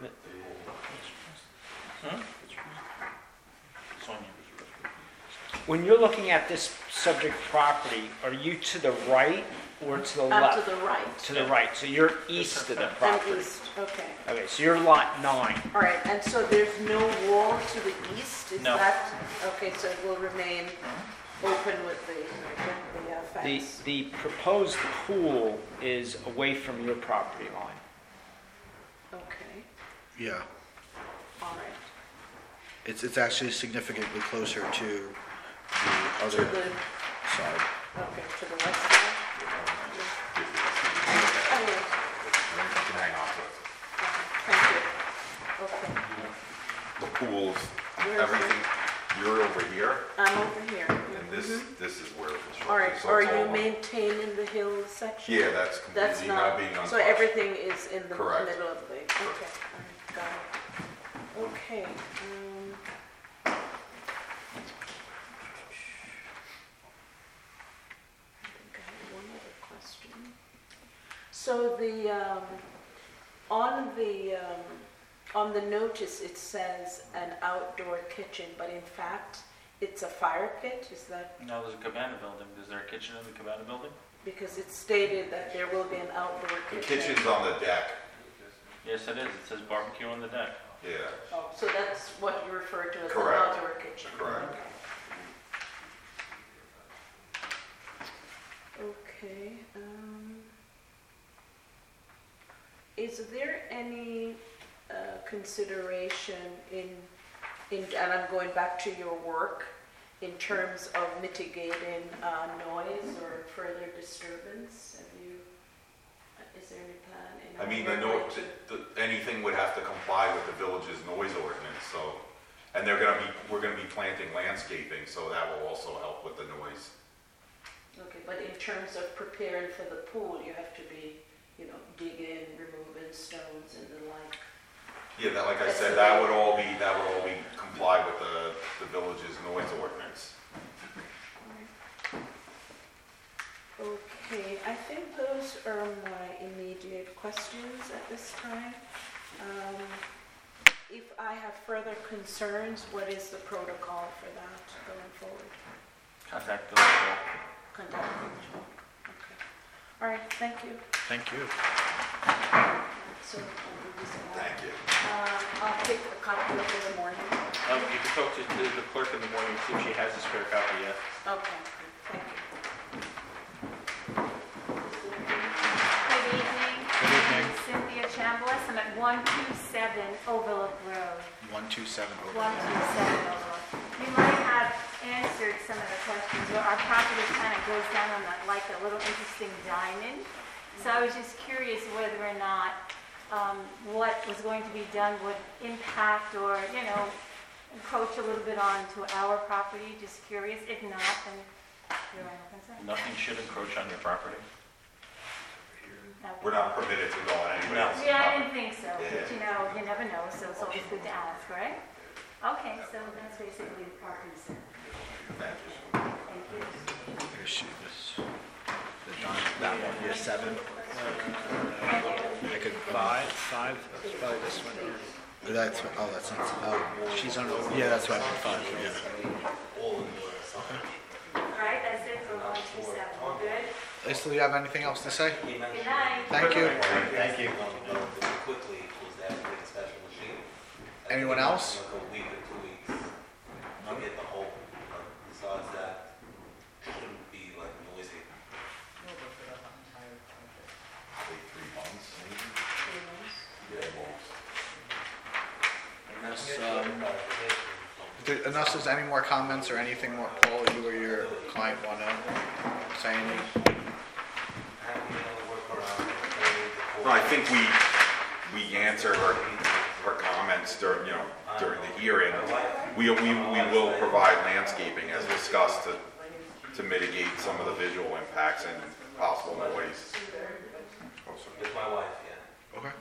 [SPEAKER 5] Sonia.
[SPEAKER 2] when you're looking at this subject property, are you to the right or to the
[SPEAKER 9] I'm
[SPEAKER 2] left?
[SPEAKER 9] to the right.
[SPEAKER 2] To the right, so you're east of the
[SPEAKER 9] And
[SPEAKER 2] property.
[SPEAKER 9] east, okay.
[SPEAKER 2] Okay, so you're lot nine.
[SPEAKER 9] All right, and so there's no wall to the east, is
[SPEAKER 5] No.
[SPEAKER 9] that? Okay, so it will remain open with the, with the uh,
[SPEAKER 2] The,
[SPEAKER 9] fence?
[SPEAKER 2] the proposed pool is away from your property line.
[SPEAKER 9] Okay,
[SPEAKER 1] Yeah,
[SPEAKER 9] all right.
[SPEAKER 1] it's, it's actually significantly closer to the
[SPEAKER 9] To
[SPEAKER 1] other
[SPEAKER 9] the,
[SPEAKER 1] side.
[SPEAKER 9] okay, to the west side? Oh,
[SPEAKER 8] You can hang on to it.
[SPEAKER 9] yeah. Thank you. Okay,
[SPEAKER 8] The pools,
[SPEAKER 9] Where is
[SPEAKER 8] everything, you're over here,
[SPEAKER 9] I'm over here.
[SPEAKER 8] and this,
[SPEAKER 9] Mhm.
[SPEAKER 8] this is where the
[SPEAKER 9] All right,
[SPEAKER 8] construction, so
[SPEAKER 9] are
[SPEAKER 8] it's
[SPEAKER 9] you
[SPEAKER 8] all-
[SPEAKER 9] maintaining the hill section?
[SPEAKER 8] Yeah, that's
[SPEAKER 9] That's
[SPEAKER 8] completely
[SPEAKER 9] not,
[SPEAKER 8] not being untouched.
[SPEAKER 9] so everything is in the
[SPEAKER 8] Correct.
[SPEAKER 9] middle of the, okay, all right, got it. Okay, um. I think I had one other question. So the, um, on the, um, on the notice, it says an outdoor kitchen, but in fact, it's a fire pit, is that?
[SPEAKER 5] No, there's a cabana building. Is there a kitchen in the cabana building?
[SPEAKER 9] Because it's stated that there will be an outdoor
[SPEAKER 8] The
[SPEAKER 9] kitchen.
[SPEAKER 8] kitchen's on the deck,
[SPEAKER 5] Yes, it is. It says barbecue on the deck.
[SPEAKER 8] yeah.
[SPEAKER 9] Oh, so that's what you refer to as an
[SPEAKER 8] Correct.
[SPEAKER 9] outdoor kitchen?
[SPEAKER 8] Correct.
[SPEAKER 9] Okay. Okay, um, is there any, uh, consideration in, in, and I'm going back to your work, in terms of mitigating, uh, noise or further disturbance? Have you, is there any plan? in
[SPEAKER 8] I mean,
[SPEAKER 9] your
[SPEAKER 8] the, no,
[SPEAKER 9] way to-
[SPEAKER 8] the, the, anything would have to comply with the village's noise ordinance, so And they're gonna be, we're gonna be planting landscaping, so that will also help with the noise.
[SPEAKER 9] Okay, but in terms of preparing for the pool, you have to be, you know, digging, removing stones and the like.
[SPEAKER 8] Yeah, that, like I
[SPEAKER 9] That's
[SPEAKER 8] said,
[SPEAKER 9] the
[SPEAKER 8] that
[SPEAKER 9] thing.
[SPEAKER 8] would all be, that would all be comply with the, the village's noise ordinance.
[SPEAKER 9] Okay, I think those are my immediate questions at this time. Um, If I have further concerns, what is the protocol for that going forward?
[SPEAKER 5] Contact Bill Paul.
[SPEAKER 9] Contact Rachel. Okay. All right, thank you.
[SPEAKER 1] Thank you.
[SPEAKER 9] So, I'll do this one.
[SPEAKER 8] Thank you.
[SPEAKER 9] Um, I'll take a copy of it in the morning.
[SPEAKER 5] Um, you can talk to the the clerk in the morning, see if she has a spare copy yet.
[SPEAKER 9] Okay, thank you.
[SPEAKER 10] Good evening.
[SPEAKER 1] Good evening.
[SPEAKER 10] Cynthia Chambliss. I'm at one two seven Overlook Road.
[SPEAKER 1] one two seven over
[SPEAKER 10] one two seven Overlook. You might have answered some of the questions. Well, our property kind of goes down on that, like a little interesting diamond. So I was just curious whether or not um, what was going to be done would impact or, you know, encroach a little bit onto our property. Just curious. If not, then you're no concern.
[SPEAKER 5] Nothing should encroach on your property.
[SPEAKER 10] Okay.
[SPEAKER 8] We're not permitted to go on anybody
[SPEAKER 5] No.
[SPEAKER 8] else's
[SPEAKER 10] Yeah, I
[SPEAKER 8] property.
[SPEAKER 10] didn't think so, but you know, you never know, so it's always good to ask, right? Okay, so that's basically our concern.
[SPEAKER 8] Thank you.
[SPEAKER 10] Thank you.
[SPEAKER 1] Here, shoot this. The John- That one here, seven. I could. Five, five, that's probably this one here. That's, oh, that's not, oh, she's on, yeah, that's right, five, yeah.
[SPEAKER 10] All right, that's it for one two seven. Good?
[SPEAKER 1] Lisa, do you have anything else to say?
[SPEAKER 10] Good night.
[SPEAKER 1] Thank you.
[SPEAKER 7] Thank you. Quickly, was that with a special machine?
[SPEAKER 1] Anyone else?
[SPEAKER 7] Like a week or two weeks, to get the whole, uh, besides that, shouldn't be like noisy.
[SPEAKER 8] Wait three months, maybe? Yeah, well,
[SPEAKER 1] Unless, um, there- unless there's any more comments or anything more, Paul, you or your client want to say anything?
[SPEAKER 8] No, I think we, we answered her, her comments during, you know, during the hearing. We, we, we will provide landscaping as discussed to, to mitigate some of the visual impacts and possible noise.
[SPEAKER 7] With my wife, yeah.
[SPEAKER 1] Okay.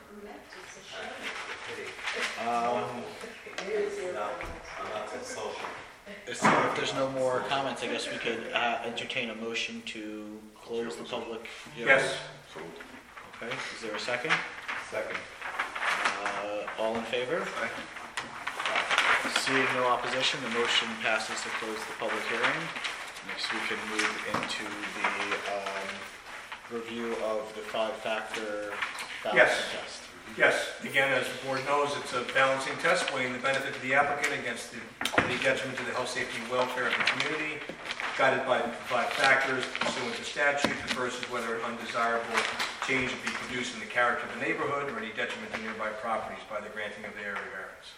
[SPEAKER 7] Pity.
[SPEAKER 1] Um,
[SPEAKER 7] No, I'm not that social.
[SPEAKER 1] if if there's no more comments, I guess we could uh, entertain a motion to close the public hearing.
[SPEAKER 3] Yes.
[SPEAKER 1] Okay, is there a second?
[SPEAKER 8] Second.
[SPEAKER 1] Uh, all in favor? Seeing no opposition, the motion passes to close the public hearing. Next, we can move into the um, review of the five-factor balancing
[SPEAKER 3] Yes.
[SPEAKER 1] test.
[SPEAKER 3] Yes, again, as the board knows, it's a balancing test weighing the benefit to the applicant against the, any detriment to the health, safety, and welfare of the community, guided by five factors pursuant to statute. The first is whether an undesirable change will be produced in the character of the neighborhood or any detriment to nearby properties by the granting of the area variance.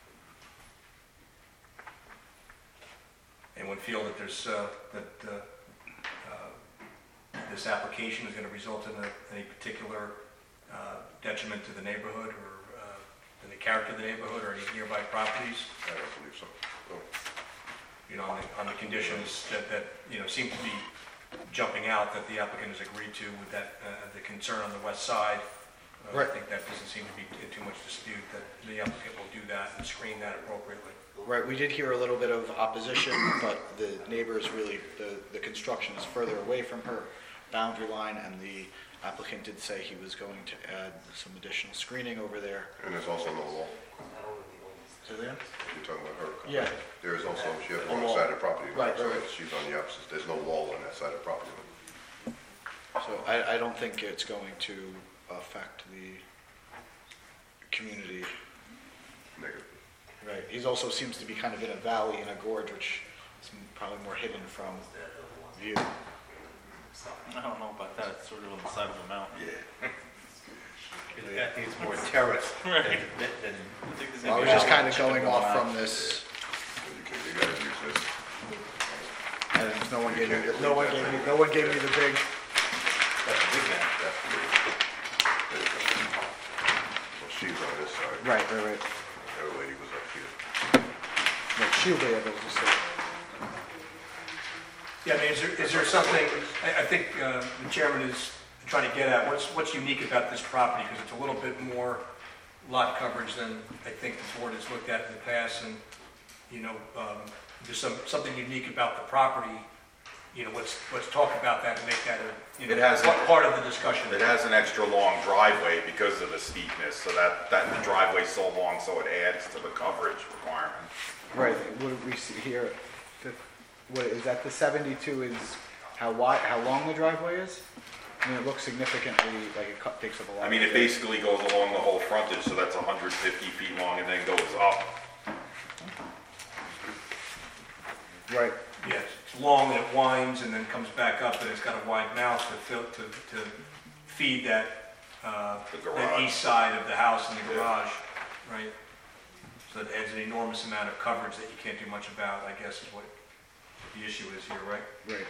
[SPEAKER 3] Anyone feel that there's, uh, that, uh, uh, this application is going to result in a, any particular uh, detriment to the neighborhood or uh, in the character of the neighborhood or any nearby properties?
[SPEAKER 6] I don't believe so. No.
[SPEAKER 3] You know, on the, on the conditions that, that, you know, seem to be jumping out that the applicant has agreed to with that, uh, the concern on the west side. Uh,
[SPEAKER 1] Right.
[SPEAKER 3] I think that doesn't seem to be in too much dispute, that the applicant will do that and screen that appropriately.
[SPEAKER 1] Right, we did hear a little bit of opposition, but the neighbors really, the, the construction is further away from her boundary line, and the applicant did say he was going to add some additional screening over there.
[SPEAKER 6] And there's also no wall.
[SPEAKER 1] Is there?
[SPEAKER 6] You're talking about her.
[SPEAKER 1] Yeah.
[SPEAKER 6] There is also, she has
[SPEAKER 1] A
[SPEAKER 6] one
[SPEAKER 1] wall.
[SPEAKER 6] side of the property.
[SPEAKER 1] Right,
[SPEAKER 6] so
[SPEAKER 1] right.
[SPEAKER 6] She's on the opposite, there's no wall on that side of the property.
[SPEAKER 1] So I, I don't think it's going to affect the community.
[SPEAKER 6] Negative.
[SPEAKER 1] Right, he also seems to be kind of in a valley, in a gorge, which is probably more hidden from view.
[SPEAKER 5] I don't know about that, it's sort of on the side of the mountain.
[SPEAKER 8] Yeah.
[SPEAKER 7] I think it's more terrace than,
[SPEAKER 5] Right.
[SPEAKER 7] than,
[SPEAKER 5] I think there's
[SPEAKER 1] I
[SPEAKER 5] gonna
[SPEAKER 1] was
[SPEAKER 5] be
[SPEAKER 1] just
[SPEAKER 5] a
[SPEAKER 1] kind of
[SPEAKER 5] chicken
[SPEAKER 1] going off
[SPEAKER 5] out.
[SPEAKER 1] from this,
[SPEAKER 6] So you can, you gotta use this.
[SPEAKER 1] and no one gave me, no one gave me, no one gave me the big,
[SPEAKER 7] that's a big map.
[SPEAKER 6] That's the big. There you go. So she's on this side.
[SPEAKER 1] right, right, right.
[SPEAKER 6] The other lady was up here.
[SPEAKER 1] she'll be able to see.
[SPEAKER 3] Yeah, I mean, is there, is there something, I, I think uh, the chairman is trying to get at, what's, what's unique about this property? Because it's a little bit more lot coverage than I think the board has looked at in the past, and, you know, um, there's some, something unique about the property, you know, let's, let's talk about that and make that a, you know,
[SPEAKER 8] It has a-
[SPEAKER 3] part- part of the discussion.
[SPEAKER 8] It has an extra long driveway because of the steepness, so that, that the driveway's so long, so it adds to the coverage requirement.
[SPEAKER 1] Right, what do we see here? The- What, is that the seventy-two is how wide, how long the driveway is? I mean, it looks significantly, like it cut- takes up a lot.
[SPEAKER 8] I mean, it basically goes along the whole frontage, so that's one hundred fifty feet long and then goes up.
[SPEAKER 1] Right,
[SPEAKER 3] Yes, it's long and it winds and then comes back up, and it's got a wide mouth to fill, to, to feed that, uh,
[SPEAKER 8] The
[SPEAKER 3] that
[SPEAKER 8] garage.
[SPEAKER 3] east side of the house and the
[SPEAKER 8] Yeah.
[SPEAKER 3] garage, right? So it adds an enormous amount of coverage that you can't do much about, I guess is what the issue is here, right?
[SPEAKER 1] right.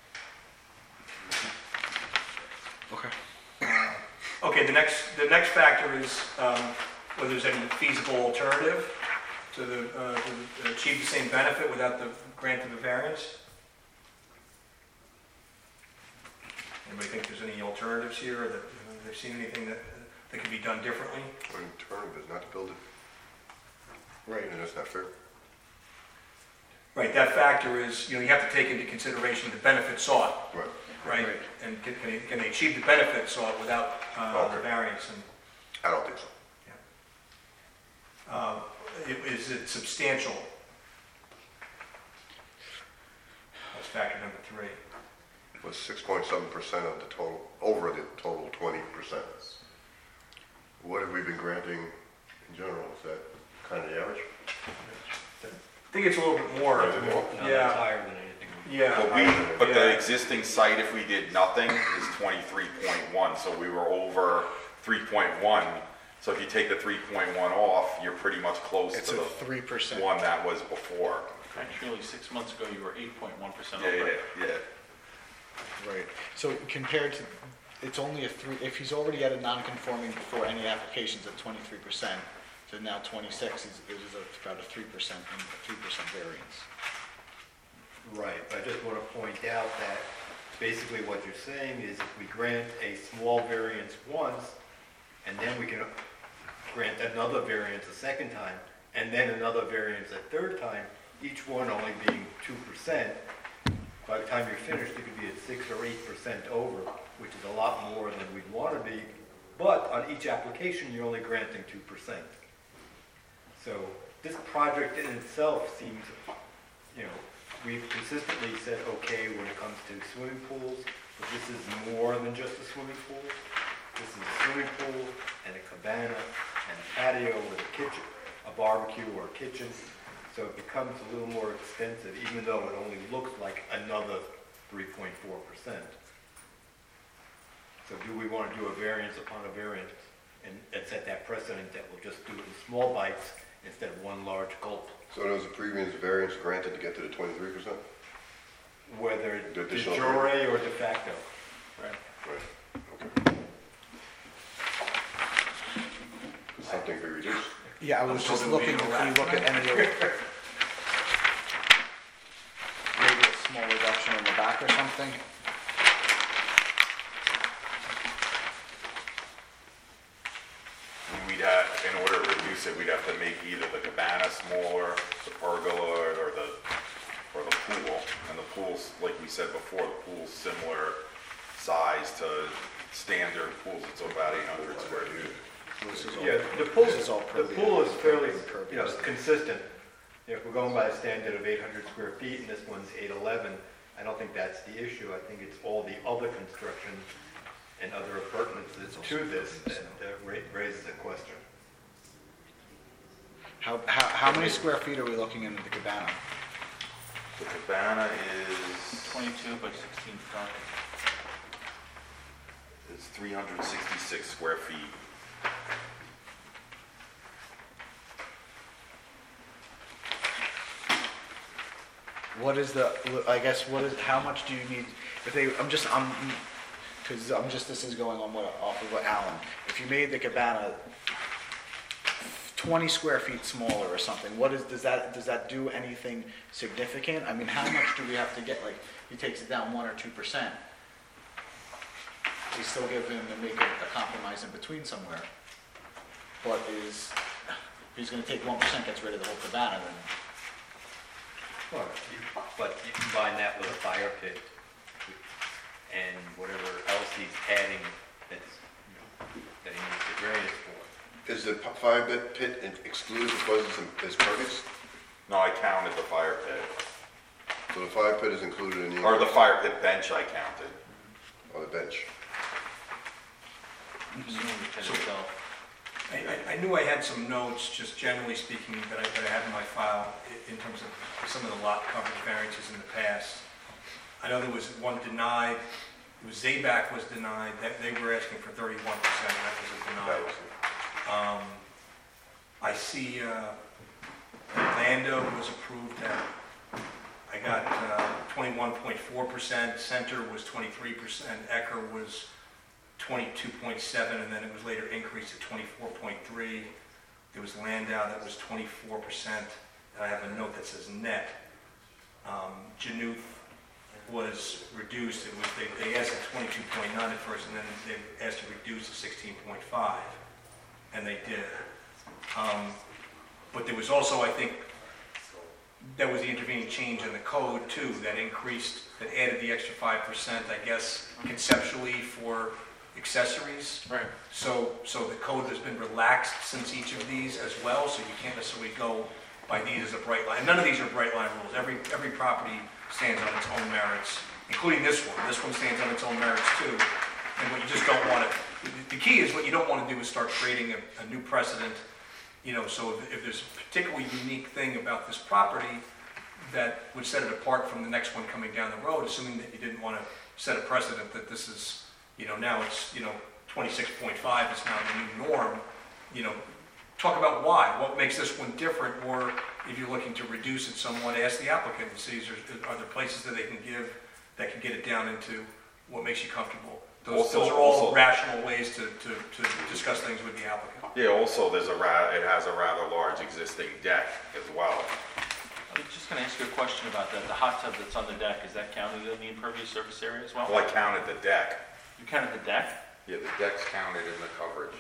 [SPEAKER 1] Okay.
[SPEAKER 3] Okay, the next, the next factor is um, whether there's any feasible alternative to the, uh, to achieve the same benefit without the grant of a variance. Anybody think there's any alternatives here, or that uh, they've seen anything that, that can be done differently?
[SPEAKER 6] Alternative is not to build it,
[SPEAKER 1] Right.
[SPEAKER 6] and that's not fair.
[SPEAKER 3] Right, that factor is, you know, you have to take into consideration the benefit sought,
[SPEAKER 6] Right.
[SPEAKER 3] right?
[SPEAKER 1] Right.
[SPEAKER 3] And can, can they, can they achieve the benefit sought without uh, the
[SPEAKER 6] Okay.
[SPEAKER 3] variance? And
[SPEAKER 6] I don't think so.
[SPEAKER 3] uh, it- is it substantial? That's factor number three.
[SPEAKER 6] It was six point seven percent of the total, over the total twenty percent. What have we been granting in general? Is that kind of the average?
[SPEAKER 3] I think it's a little bit more.
[SPEAKER 6] Is it more?
[SPEAKER 7] No,
[SPEAKER 3] Yeah.
[SPEAKER 7] it's higher than anything.
[SPEAKER 3] Yeah.
[SPEAKER 8] But we, but the
[SPEAKER 3] Yeah.
[SPEAKER 8] existing site, if we did nothing, is twenty-three point one, so we were over three point one. So if you take the three point one off, you're pretty much close
[SPEAKER 1] It's
[SPEAKER 8] to
[SPEAKER 1] a
[SPEAKER 8] the
[SPEAKER 1] three percent.
[SPEAKER 8] one that was before.
[SPEAKER 5] Actually, six months ago, you were eight point one percent
[SPEAKER 8] Yeah,
[SPEAKER 5] over.
[SPEAKER 8] yeah, yeah.
[SPEAKER 1] Right, so compared to, it's only a three, if he's already at a non-conforming before any applications at twenty-three percent, to now twenty-six, is, it was a- about a three percent, a three percent variance.
[SPEAKER 7] Right, but I just want to point out that basically what you're saying is if we grant a small variance once, and then we can grant another variance a second time, and then another variance a third time, each one only being two percent, by the time you're finished, you could be at six or eight percent over, which is a lot more than we'd want to be, but on each application, you're only granting two percent. So this project in itself seems, you know, we've consistently said okay when it comes to swimming pools, but this is more than just a swimming pool. This is a swimming pool and a cabana and a patio with a kitchen, a barbecue or a kitchen. So it becomes a little more extensive, even though it only looks like another three point four percent. So do we want to do a variance upon a variance and, and set that precedent that we'll just do it in small bites instead of one large gulp?
[SPEAKER 6] So there was a previous variance granted to get to the twenty-three percent?
[SPEAKER 7] Whether
[SPEAKER 6] The
[SPEAKER 7] de
[SPEAKER 6] additional
[SPEAKER 7] jure or de facto.
[SPEAKER 5] Right.
[SPEAKER 6] Right, okay. Could something be reduced?
[SPEAKER 1] Yeah, I was
[SPEAKER 3] I'm
[SPEAKER 1] just
[SPEAKER 3] hoping
[SPEAKER 1] looking,
[SPEAKER 3] we
[SPEAKER 1] if
[SPEAKER 3] go
[SPEAKER 1] you
[SPEAKER 3] back.
[SPEAKER 1] look at any of, maybe a small reduction in the back or something.
[SPEAKER 8] I mean, we'd have, in order to reduce it, we'd have to make either the cabana smaller, the pergola, or the, or the pool. And the pool's, like we said before, the pool's similar size to standard pools, it's about eight hundred square feet.
[SPEAKER 1] This is all-
[SPEAKER 7] Yeah, the pool,
[SPEAKER 1] this is all
[SPEAKER 7] the
[SPEAKER 1] pervious.
[SPEAKER 7] pool is fairly, you know,
[SPEAKER 1] Impervious.
[SPEAKER 7] consistent. If we're going by a standard of eight hundred square feet and this one's eight eleven, I don't think that's the issue. I think it's all the other construction and other appurtenances to this that uh, ra- raises a question.
[SPEAKER 1] How, how, how many square feet are we looking into the cabana?
[SPEAKER 8] The cabana is,
[SPEAKER 5] twenty-two by sixteen front.
[SPEAKER 8] is three hundred sixty-six square feet.
[SPEAKER 1] What is the, I guess, what is, how much do you need, if they, I'm just, I'm, because I'm just, this is going on what, off of what Alan, if you made the cabana twenty square feet smaller or something, what is, does that, does that do anything significant? I mean, how much do we have to get, like, he takes it down one or two percent? We still give him to make a a compromise in between somewhere. But is, if he's gonna take one percent, gets rid of the whole cabana, then,
[SPEAKER 7] Well, you- But you combine that with a fire pit and whatever else he's adding that's, you know, that he needs the drainage for.
[SPEAKER 6] Is the p- fire pit pit in- excluded because it's is pervious?
[SPEAKER 8] No, I counted the fire pit,
[SPEAKER 6] So the fire pit is included in the...
[SPEAKER 8] or the fire pit bench I counted.
[SPEAKER 6] Or the bench?
[SPEAKER 5] Assuming the pit itself.
[SPEAKER 3] I, I- I knew I had some notes, just generally speaking, that I, that I had in my file i- in terms of some of the lot coverage variances in the past. I know there was one denied, it was Zabac was denied, that they were asking for thirty-one percent, that was a
[SPEAKER 6] That
[SPEAKER 3] denial.
[SPEAKER 6] was it.
[SPEAKER 3] Um, I see, uh, Orlando was approved at, I got, uh, twenty-one point four percent, Center was twenty-three percent, Ecker was twenty-two point seven, and then it was later increased to twenty-four point three. There was Landau that was twenty-four percent, and I have a note that says net. Um, Januth was reduced, it was, they, they asked at twenty-two point nine at first, and then they asked to reduce to sixteen point five, and they did. Um, But there was also, I think, that was the intervening change in the code too, that increased, that added the extra five percent, I guess, conceptually for accessories.
[SPEAKER 5] Right.
[SPEAKER 3] So, so the code has been relaxed since each of these as well, so you can't necessarily go by these as a bright line. None of these are bright line rules. Every, every property stands on its own merits, including this one. This one stands on its own merits too. And what you just don't want to, the key is what you don't want to do is start creating a, a new precedent. You know, so if, if there's a particularly unique thing about this property that would set it apart from the next one coming down the road, assuming that you didn't want to set a precedent that this is, you know, now it's, you know, twenty-six point five is now the new norm, you know, talk about why, what makes this one different, or if you're looking to reduce it somewhat, ask the applicant and see, is there, are there places that they can give, that can get it down into what makes you comfortable? Those,
[SPEAKER 8] Also-
[SPEAKER 3] those are all
[SPEAKER 8] also-
[SPEAKER 3] rational ways to, to, to discuss things with the applicant.
[SPEAKER 8] Yeah, also, there's a ra, it has a rather large existing deck as well.
[SPEAKER 5] I was just gonna ask you a question about that. The hot tub that's on the deck, is that counted in the impervious surface area as well?
[SPEAKER 8] Well, I counted the deck.
[SPEAKER 5] You counted the deck?
[SPEAKER 8] Yeah, the deck's counted in the coverage.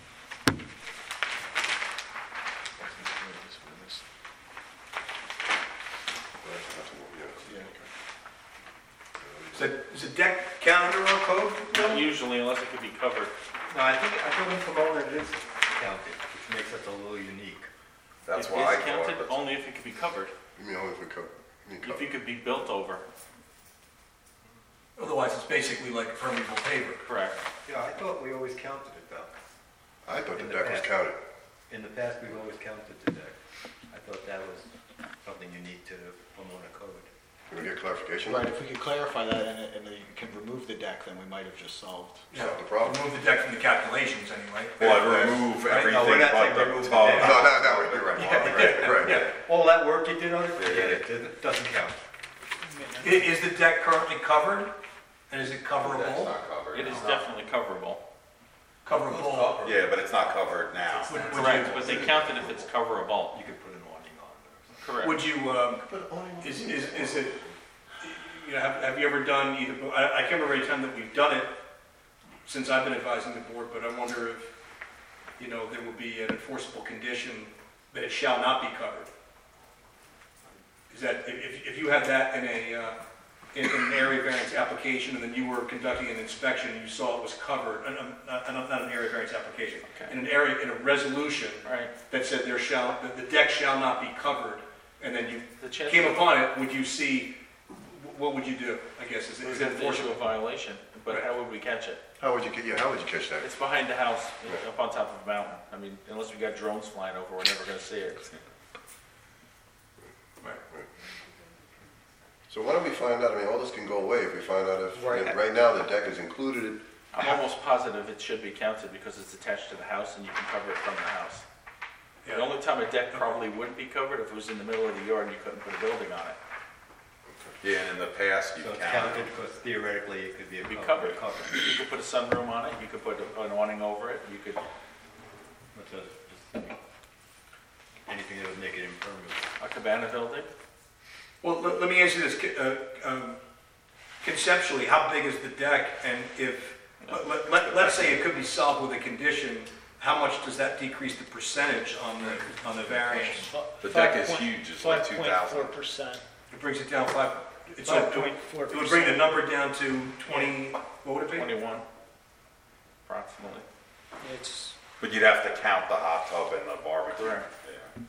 [SPEAKER 3] Is that, is a deck counted under our code?
[SPEAKER 5] Not usually, unless it could be covered.
[SPEAKER 7] No, I think, I think in Pomona it is counted, which makes us a little unique.
[SPEAKER 8] That's
[SPEAKER 5] It
[SPEAKER 8] why I
[SPEAKER 5] is
[SPEAKER 8] thought.
[SPEAKER 5] counted
[SPEAKER 8] that's-
[SPEAKER 5] only if it could be covered,
[SPEAKER 6] You mean only if we cover? you mean
[SPEAKER 5] if
[SPEAKER 6] cover.
[SPEAKER 5] it could be built over,
[SPEAKER 3] Otherwise, it's basically like a permeable paver.
[SPEAKER 5] correct?
[SPEAKER 7] Yeah, I thought we always counted it though.
[SPEAKER 6] I thought the
[SPEAKER 7] in the
[SPEAKER 6] deck was
[SPEAKER 7] past.
[SPEAKER 6] counted.
[SPEAKER 7] In the past, we've always counted the deck. I thought that was something unique to the Pomona code.
[SPEAKER 6] Can we get clarification?
[SPEAKER 1] right, if we could clarify that and, it- and then you can remove the deck, then we might have just solved.
[SPEAKER 6] Solve the problem.
[SPEAKER 3] Remove the deck from the calculations anyway.
[SPEAKER 8] Well, I remove
[SPEAKER 3] Right?
[SPEAKER 8] everything
[SPEAKER 7] No, we're not
[SPEAKER 8] but
[SPEAKER 7] saying
[SPEAKER 8] the
[SPEAKER 7] remove the
[SPEAKER 8] tub.
[SPEAKER 7] deck.
[SPEAKER 6] No, no, no, you're right, right, right.
[SPEAKER 7] All that work you did on it,
[SPEAKER 8] Yeah,
[SPEAKER 7] forget
[SPEAKER 8] yeah.
[SPEAKER 7] it, it doesn't count.
[SPEAKER 3] I- Is the deck currently covered? And is it
[SPEAKER 8] That's
[SPEAKER 3] coverable?
[SPEAKER 8] not covered.
[SPEAKER 5] It is definitely coverable.
[SPEAKER 3] Coverable.
[SPEAKER 8] Yeah, but it's not covered now.
[SPEAKER 3] Would- would
[SPEAKER 5] Correct,
[SPEAKER 3] you-
[SPEAKER 5] but they counted if it's coverable.
[SPEAKER 7] You could put an awning on it.
[SPEAKER 5] Correct.
[SPEAKER 3] Would you, um, is, is, is it, you know, have, have you ever done either, I, I can't remember any time that we've done it since I've been advising the board, but I wonder if, you know, there will be an enforceable condition that it shall not be covered. Is that, if, if- if you had that in a, uh, in, in an area variance application, and then you were conducting an inspection, and you saw it was covered, uh, um, uh, not, not an area variance application,
[SPEAKER 5] Okay.
[SPEAKER 3] in an area, in a resolution
[SPEAKER 5] Right.
[SPEAKER 3] that said there shall, that the deck shall not be covered, and then you
[SPEAKER 5] The chance
[SPEAKER 3] came
[SPEAKER 5] of-
[SPEAKER 3] upon it, would you see, what would you do, I guess, is,
[SPEAKER 5] It
[SPEAKER 3] is
[SPEAKER 5] was
[SPEAKER 3] it
[SPEAKER 5] an issue
[SPEAKER 3] enforceable?
[SPEAKER 5] of violation, but how would we catch it?
[SPEAKER 6] How would you, ca- yeah, how would you catch that?
[SPEAKER 5] It's behind the house, up on top of a mountain. I mean, unless we got drones flying over, we're never gonna see it.
[SPEAKER 3] Right.
[SPEAKER 6] So why don't we find out, I mean, all this can go away if we find out if,
[SPEAKER 7] Right.
[SPEAKER 6] right now, the deck is included.
[SPEAKER 5] I'm almost positive it should be counted because it's attached to the house and you can cover it from the house. The
[SPEAKER 3] Yeah.
[SPEAKER 5] only time a deck probably wouldn't be covered if it was in the middle of the yard and you couldn't put a building on it.
[SPEAKER 8] Yeah, and in the past, you
[SPEAKER 7] So it's
[SPEAKER 8] counted.
[SPEAKER 7] counted because theoretically it could be a
[SPEAKER 5] It'd be
[SPEAKER 7] covered.
[SPEAKER 5] covered. You could put a sunroom on it, you could put an awning over it, you could,
[SPEAKER 7] What's that? Just- it would make it impermeable.
[SPEAKER 5] A cabana building?
[SPEAKER 3] Well, let, let me ask you this, uh, um, conceptually, how big is the deck? And if, let, let, let- let's say it could be solved with a condition, how much does that decrease the percentage on the, on the variance?
[SPEAKER 8] The deck is huge, it's like two
[SPEAKER 2] Five point
[SPEAKER 8] thousand.
[SPEAKER 2] four percent.
[SPEAKER 3] It brings it down five, it's
[SPEAKER 2] Five
[SPEAKER 3] like,
[SPEAKER 2] point four
[SPEAKER 3] it would bring the
[SPEAKER 2] percent.
[SPEAKER 3] number down to twenty, what would it be?
[SPEAKER 5] Twenty-one, approximately.
[SPEAKER 2] It's,
[SPEAKER 8] But you'd have to count the hot tub and the barbecue.
[SPEAKER 5] Correct.
[SPEAKER 8] Yeah.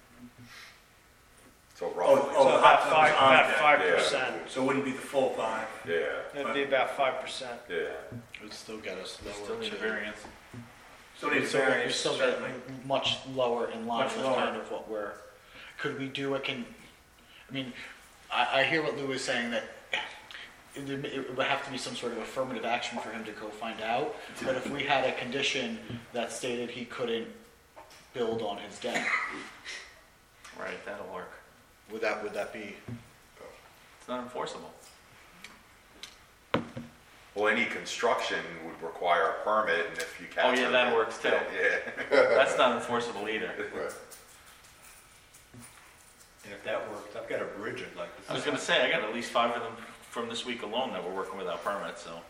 [SPEAKER 8] So
[SPEAKER 3] Oh,
[SPEAKER 8] roughly,
[SPEAKER 3] oh, the hot tub
[SPEAKER 2] five,
[SPEAKER 3] is on
[SPEAKER 2] about
[SPEAKER 3] deck.
[SPEAKER 2] five
[SPEAKER 8] yeah.
[SPEAKER 2] percent.
[SPEAKER 3] So it wouldn't be the full five.
[SPEAKER 8] yeah,
[SPEAKER 2] It'd be about five percent.
[SPEAKER 8] yeah.
[SPEAKER 1] It would still get us
[SPEAKER 5] We
[SPEAKER 1] lower.
[SPEAKER 5] still need a
[SPEAKER 1] too.
[SPEAKER 5] variance.
[SPEAKER 3] So it needs
[SPEAKER 1] So you're
[SPEAKER 3] variance,
[SPEAKER 1] still
[SPEAKER 3] certainly.
[SPEAKER 1] getting much lower in line
[SPEAKER 3] Much
[SPEAKER 1] with
[SPEAKER 3] lower.
[SPEAKER 1] kind of what we're, could we do a can, I mean, I, I hear what Lou is saying, that it, it would have to be some sort of affirmative action for him to go find out, but if we had a condition that stated he couldn't build on his deck,
[SPEAKER 5] Right, that'll work.
[SPEAKER 1] would that, would that be?
[SPEAKER 5] It's not enforceable.
[SPEAKER 8] Well, any construction would require a permit, and if you catch.
[SPEAKER 5] Oh, yeah,
[SPEAKER 8] them,
[SPEAKER 5] that works too.
[SPEAKER 8] Yeah.
[SPEAKER 5] That's not enforceable either.
[SPEAKER 6] Right.
[SPEAKER 7] And if that works, I've got a bridge I'd like to see.
[SPEAKER 5] I was gonna say, I got at least five of them from this week alone that we're working without permits, so.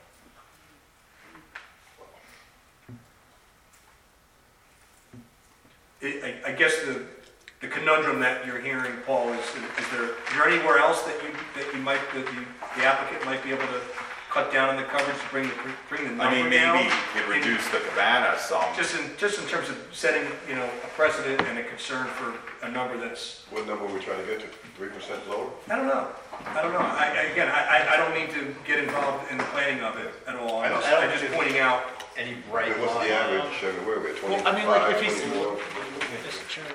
[SPEAKER 3] I, I guess the, the conundrum that you're hearing, Paul, is, is there, is there anywhere else that you, that you might, that you, the applicant might be able to cut down on the coverage to bring the, bring the
[SPEAKER 8] I
[SPEAKER 3] number
[SPEAKER 8] mean,
[SPEAKER 3] down?
[SPEAKER 8] maybe you could reduce the cabana some.
[SPEAKER 3] Just in, just in terms of setting, you know, a precedent and a concern for a number that's,
[SPEAKER 6] What number are we trying to get to? Three percent lower?
[SPEAKER 3] I don't know. I don't know. I, I- again, I, I- I don't mean to get involved in the planning of it at all. I'm just, I'm just pointing out,
[SPEAKER 7] Any
[SPEAKER 6] I
[SPEAKER 7] bright
[SPEAKER 6] mean, what's the
[SPEAKER 7] line?
[SPEAKER 6] average? I mean, where are we, at
[SPEAKER 1] Well, I mean, like, if
[SPEAKER 6] twenty-five,
[SPEAKER 1] he's-
[SPEAKER 6] twenty-four?
[SPEAKER 2] Mister Chairman,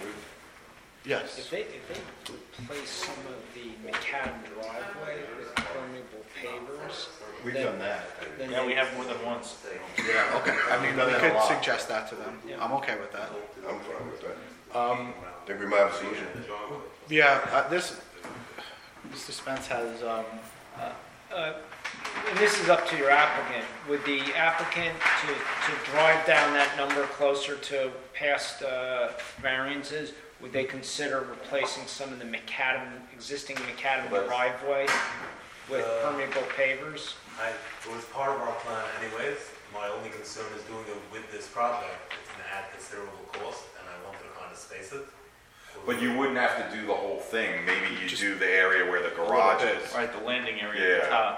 [SPEAKER 1] Yes.
[SPEAKER 2] if they, if they replace some of the macadam driveway with permeable pavers,
[SPEAKER 7] We've
[SPEAKER 2] then-
[SPEAKER 7] done that.
[SPEAKER 2] then
[SPEAKER 5] Yeah,
[SPEAKER 2] they-
[SPEAKER 5] we have more than once.
[SPEAKER 1] Yeah, okay, I mean,
[SPEAKER 7] We've done
[SPEAKER 1] we
[SPEAKER 7] that a
[SPEAKER 1] could
[SPEAKER 7] lot.
[SPEAKER 1] suggest that to them,
[SPEAKER 2] Yeah.
[SPEAKER 1] I'm okay with that.
[SPEAKER 6] I'm fine with that.
[SPEAKER 1] Um,
[SPEAKER 6] I think we might have a solution.
[SPEAKER 1] yeah, uh, this, Mister Spence has, um,
[SPEAKER 2] Uh, And this is up to your applicant. Would the applicant to, to drive down that number closer to past uh, variances, would they consider replacing some of the macadam, existing macadam driveway with
[SPEAKER 11] Uh,
[SPEAKER 2] permeable pavers?
[SPEAKER 11] I, it was part of our plan anyways. My only concern is doing it with this project. It's gonna add considerable cost, and I wanted to kind of space it.
[SPEAKER 8] But you wouldn't have to do the whole thing. Maybe you do the area where the garage
[SPEAKER 1] bit.
[SPEAKER 8] is.
[SPEAKER 5] Right, the landing area at
[SPEAKER 8] Yeah.
[SPEAKER 5] the top.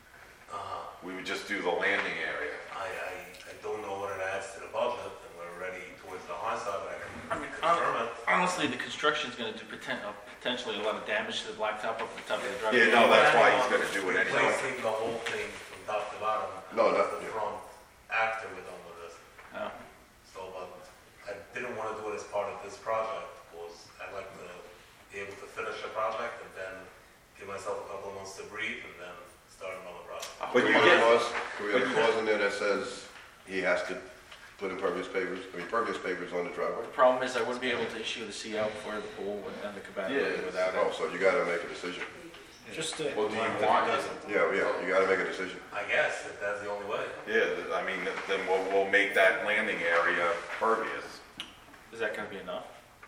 [SPEAKER 11] Uh,
[SPEAKER 8] We would just do the landing area.
[SPEAKER 11] I, I, I don't know what it adds to the budget, and we're already towards the high side, but I
[SPEAKER 5] I
[SPEAKER 11] can
[SPEAKER 5] mean,
[SPEAKER 11] confirm it.
[SPEAKER 5] honestly, the construction's gonna do poten- uh, potentially a lot of damage to the blacktop up at the top of the driveway.
[SPEAKER 8] Yeah, no, that's why he's gonna do it anyway.
[SPEAKER 11] Replacing the whole thing from top to bottom. and
[SPEAKER 6] No, not-
[SPEAKER 11] The front after we're done with this.
[SPEAKER 5] Oh.
[SPEAKER 11] So, but I didn't want to do it as part of this project, because I'd like to be able to finish a project and then give myself a couple of months to breathe and then start another project.
[SPEAKER 8] But
[SPEAKER 6] Can
[SPEAKER 8] you
[SPEAKER 6] we have a
[SPEAKER 8] get,
[SPEAKER 6] clause, can we have a clause in there that says he has to put impervious pavers, I mean, pervious pavers on the driveway?
[SPEAKER 5] The problem is I wouldn't be able to issue the C O for the pool and the cabana
[SPEAKER 8] Yeah,
[SPEAKER 5] without
[SPEAKER 6] Oh,
[SPEAKER 5] it.
[SPEAKER 6] so you gotta make a decision.
[SPEAKER 2] Just to,
[SPEAKER 8] well, do you want,
[SPEAKER 6] Yeah, yeah, you gotta make a decision.
[SPEAKER 11] I guess, if that's the only way.
[SPEAKER 8] yeah, th- I mean, then we'll, we'll make that landing area pervious.
[SPEAKER 5] Is that gonna be enough?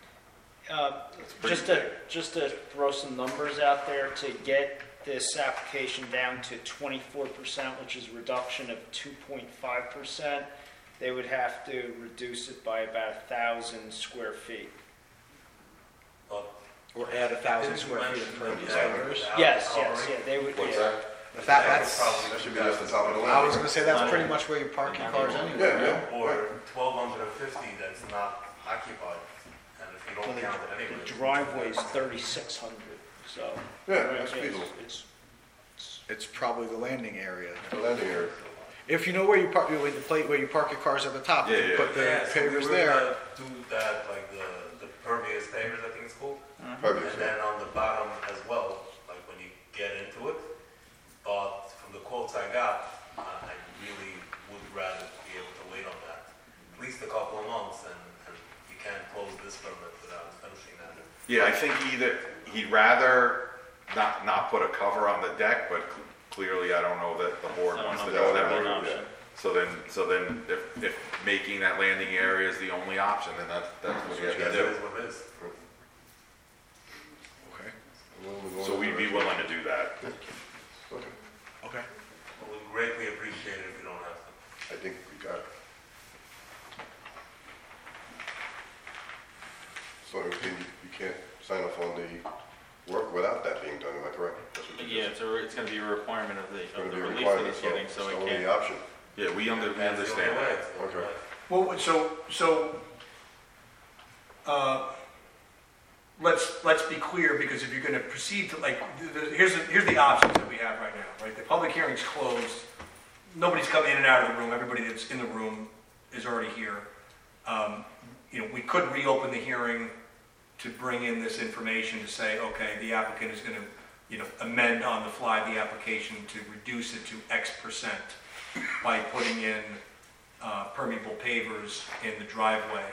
[SPEAKER 2] uh,
[SPEAKER 8] pretty
[SPEAKER 2] just to,
[SPEAKER 8] big.
[SPEAKER 2] just to throw some numbers out there, to get this application down to twenty-four percent, which is a reduction of two point five percent, they would have to reduce it by about a thousand square feet.
[SPEAKER 11] But
[SPEAKER 1] or add a thousand
[SPEAKER 11] didn't you
[SPEAKER 1] square feet
[SPEAKER 11] mention
[SPEAKER 1] of
[SPEAKER 11] the
[SPEAKER 1] pervious
[SPEAKER 11] deck
[SPEAKER 1] pavers.
[SPEAKER 11] without
[SPEAKER 2] Yes,
[SPEAKER 11] covering?
[SPEAKER 2] yes, yeah, they would,
[SPEAKER 8] What's
[SPEAKER 2] yeah.
[SPEAKER 8] that?
[SPEAKER 1] If that,
[SPEAKER 11] That would
[SPEAKER 1] that's,
[SPEAKER 11] probably
[SPEAKER 6] That should be just the top of the
[SPEAKER 1] I was
[SPEAKER 6] line.
[SPEAKER 1] gonna say, that's pretty much where you park your cars anyway.
[SPEAKER 6] Yeah, yeah.
[SPEAKER 11] Or twelve hundred and fifty that's not occupied, and if you
[SPEAKER 2] Well,
[SPEAKER 11] don't
[SPEAKER 2] the-
[SPEAKER 11] count it anyway.
[SPEAKER 2] The driveway's thirty-six hundred, so.
[SPEAKER 6] Yeah, that's
[SPEAKER 2] it's-
[SPEAKER 6] feasible.
[SPEAKER 2] it's-
[SPEAKER 1] It's probably the landing area.
[SPEAKER 6] The landing area.
[SPEAKER 1] If you know where you park, with the plate where you park your cars at the top,
[SPEAKER 8] Yeah,
[SPEAKER 1] if you
[SPEAKER 8] yeah.
[SPEAKER 1] put the
[SPEAKER 11] Yeah, so we
[SPEAKER 1] pavers
[SPEAKER 11] were
[SPEAKER 1] there.
[SPEAKER 11] gonna do that, like the, the pervious pavers, I think it's called.
[SPEAKER 6] Pervious,
[SPEAKER 11] And
[SPEAKER 6] yeah.
[SPEAKER 11] then on the bottom as well, like when you get into it. But from the quotes I got, I I really would rather be able to wait on that. At least a couple of months, and, and you can't close this permit without finishing that.
[SPEAKER 8] Yeah, I think either, he'd rather not, not put a cover on the deck, but cl- clearly I don't know that the board
[SPEAKER 5] I don't
[SPEAKER 8] wants
[SPEAKER 5] know
[SPEAKER 8] to
[SPEAKER 5] if
[SPEAKER 8] go
[SPEAKER 5] that's
[SPEAKER 8] that
[SPEAKER 5] an
[SPEAKER 8] way.
[SPEAKER 5] option.
[SPEAKER 8] So then, so then if, if making that landing area is the only option, then that's, that's what you have
[SPEAKER 11] Yes,
[SPEAKER 8] to
[SPEAKER 11] it
[SPEAKER 8] do.
[SPEAKER 11] is what it is.
[SPEAKER 1] Okay.
[SPEAKER 8] So we'd be willing to do that.
[SPEAKER 6] Okay,
[SPEAKER 1] Okay.
[SPEAKER 11] But we greatly appreciate it if you don't have to.
[SPEAKER 6] I think we got it. So you can, you can't sign off on the work without that being done, am I correct? That's what you
[SPEAKER 5] Yeah,
[SPEAKER 6] just-
[SPEAKER 5] it's a, it's gonna be a requirement of the,
[SPEAKER 6] It's gonna
[SPEAKER 5] of
[SPEAKER 6] be
[SPEAKER 5] the
[SPEAKER 6] a
[SPEAKER 5] release that
[SPEAKER 6] requirement,
[SPEAKER 5] he's
[SPEAKER 6] so
[SPEAKER 5] getting,
[SPEAKER 6] it's
[SPEAKER 5] so
[SPEAKER 6] the
[SPEAKER 5] it
[SPEAKER 6] only
[SPEAKER 5] can't.
[SPEAKER 6] option.
[SPEAKER 8] Yeah, we under, we
[SPEAKER 11] That's the only
[SPEAKER 8] understand
[SPEAKER 11] way.
[SPEAKER 8] that.
[SPEAKER 11] It's the only
[SPEAKER 6] Okay.
[SPEAKER 11] way.
[SPEAKER 3] Well, so, so, uh, let's, let's be clear, because if you're gonna proceed to, like, the- the- here's, the- here's the options that we have right now, right? The public hearing's closed, nobody's come in and out of the room, everybody that's in the room is already here. Um, You know, we could reopen the hearing to bring in this information to say, okay, the applicant is gonna, you know, amend on the fly the application to reduce it to X percent by putting in uh, permeable pavers in the driveway.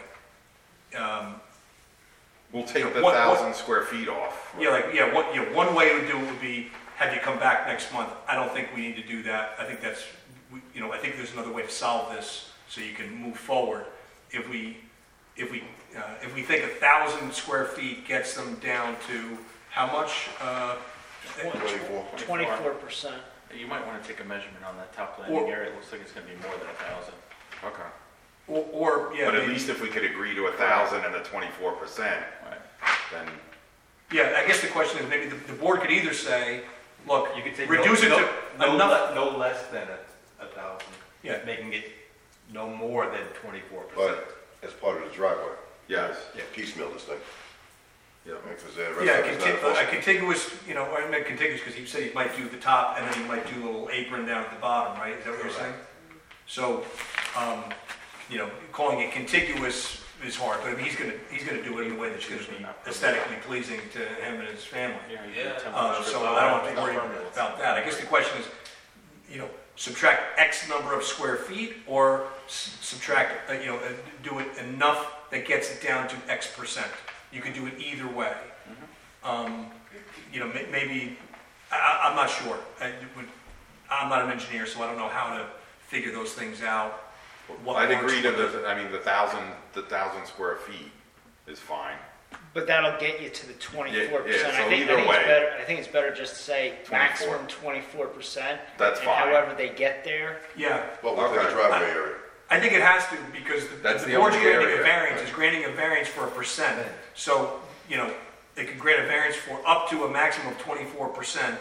[SPEAKER 3] Um,
[SPEAKER 8] We'll take the
[SPEAKER 3] What- what-
[SPEAKER 8] thousand square feet off.
[SPEAKER 3] Yeah, like, yeah, what, you know, one way to do it would be have you come back next month. I don't think we need to do that. I think that's, we- you know, I think there's another way to solve this so you can move forward. If we, if we, uh, if we think a thousand square feet gets them down to how much? Uh,
[SPEAKER 6] Twenty-four.
[SPEAKER 2] Twenty-four percent.
[SPEAKER 5] You might wanna take a measurement on that top
[SPEAKER 3] Or-
[SPEAKER 5] landing area, it looks like it's gonna be more than a thousand.
[SPEAKER 8] Okay.
[SPEAKER 3] Or, or, yeah.
[SPEAKER 8] But at
[SPEAKER 3] maybe-
[SPEAKER 8] least if we could agree to a thousand and the twenty-four percent,
[SPEAKER 5] Right.
[SPEAKER 8] then,
[SPEAKER 3] Yeah, I guess the question is, maybe the, the board could either say, look,
[SPEAKER 7] You could say no-
[SPEAKER 3] reduce it
[SPEAKER 7] no-
[SPEAKER 3] to
[SPEAKER 7] no
[SPEAKER 3] enough.
[SPEAKER 7] le- No less than a, a thousand.
[SPEAKER 3] Yeah.
[SPEAKER 7] Making it no more than twenty-four percent.
[SPEAKER 6] But as part of the driveway.
[SPEAKER 8] yes.
[SPEAKER 6] Yeah, piecemeal this thing.
[SPEAKER 8] Yeah.
[SPEAKER 6] Because the rest
[SPEAKER 3] Yeah,
[SPEAKER 6] of
[SPEAKER 3] a
[SPEAKER 6] it's not
[SPEAKER 3] conti- a
[SPEAKER 6] possible.
[SPEAKER 3] contiguous, you know, I meant contiguous because he said he might do the top and then he might do a little apron down at the bottom, right? Is that what you're saying? So, um, you know, calling it contiguous is hard, but I mean, he's gonna, he's gonna do it in a way that's gonna be aesthetically pleasing to him and his family.
[SPEAKER 5] Yeah, you get a
[SPEAKER 3] Uh,
[SPEAKER 5] temperature.
[SPEAKER 3] so I don't have to worry about that. I guess the question is, you know, subtract X number of square feet or s- subtract, uh, you know, uh, do it enough that gets it down to X percent. You could do it either way. Um, you know, may- maybe, I, I- I'm not sure. I would, I'm not an engineer, so I don't know how to figure those things out. What
[SPEAKER 8] I'd
[SPEAKER 3] works,
[SPEAKER 8] agree to
[SPEAKER 3] what
[SPEAKER 8] the, I mean, the thousand, the thousand square feet is fine.
[SPEAKER 2] But that'll get you to the twenty-four
[SPEAKER 8] Yeah,
[SPEAKER 2] percent.
[SPEAKER 8] yeah, so
[SPEAKER 2] I think, I
[SPEAKER 8] either
[SPEAKER 2] think
[SPEAKER 8] way-
[SPEAKER 2] it's better, I think it's better just to say
[SPEAKER 8] twenty-four.
[SPEAKER 2] maximum twenty-four percent.
[SPEAKER 8] That's
[SPEAKER 2] and
[SPEAKER 8] fine.
[SPEAKER 2] however they get there.
[SPEAKER 3] Yeah,
[SPEAKER 6] Well, within the
[SPEAKER 8] Okay.
[SPEAKER 6] driveway area.
[SPEAKER 3] I think it has to, because the,
[SPEAKER 8] That's
[SPEAKER 3] the
[SPEAKER 8] the
[SPEAKER 3] board's
[SPEAKER 8] only
[SPEAKER 3] granting a
[SPEAKER 8] area.
[SPEAKER 3] variance, is granting a variance for a percent. So, you know, they can grant a variance for up to a maximum of twenty-four percent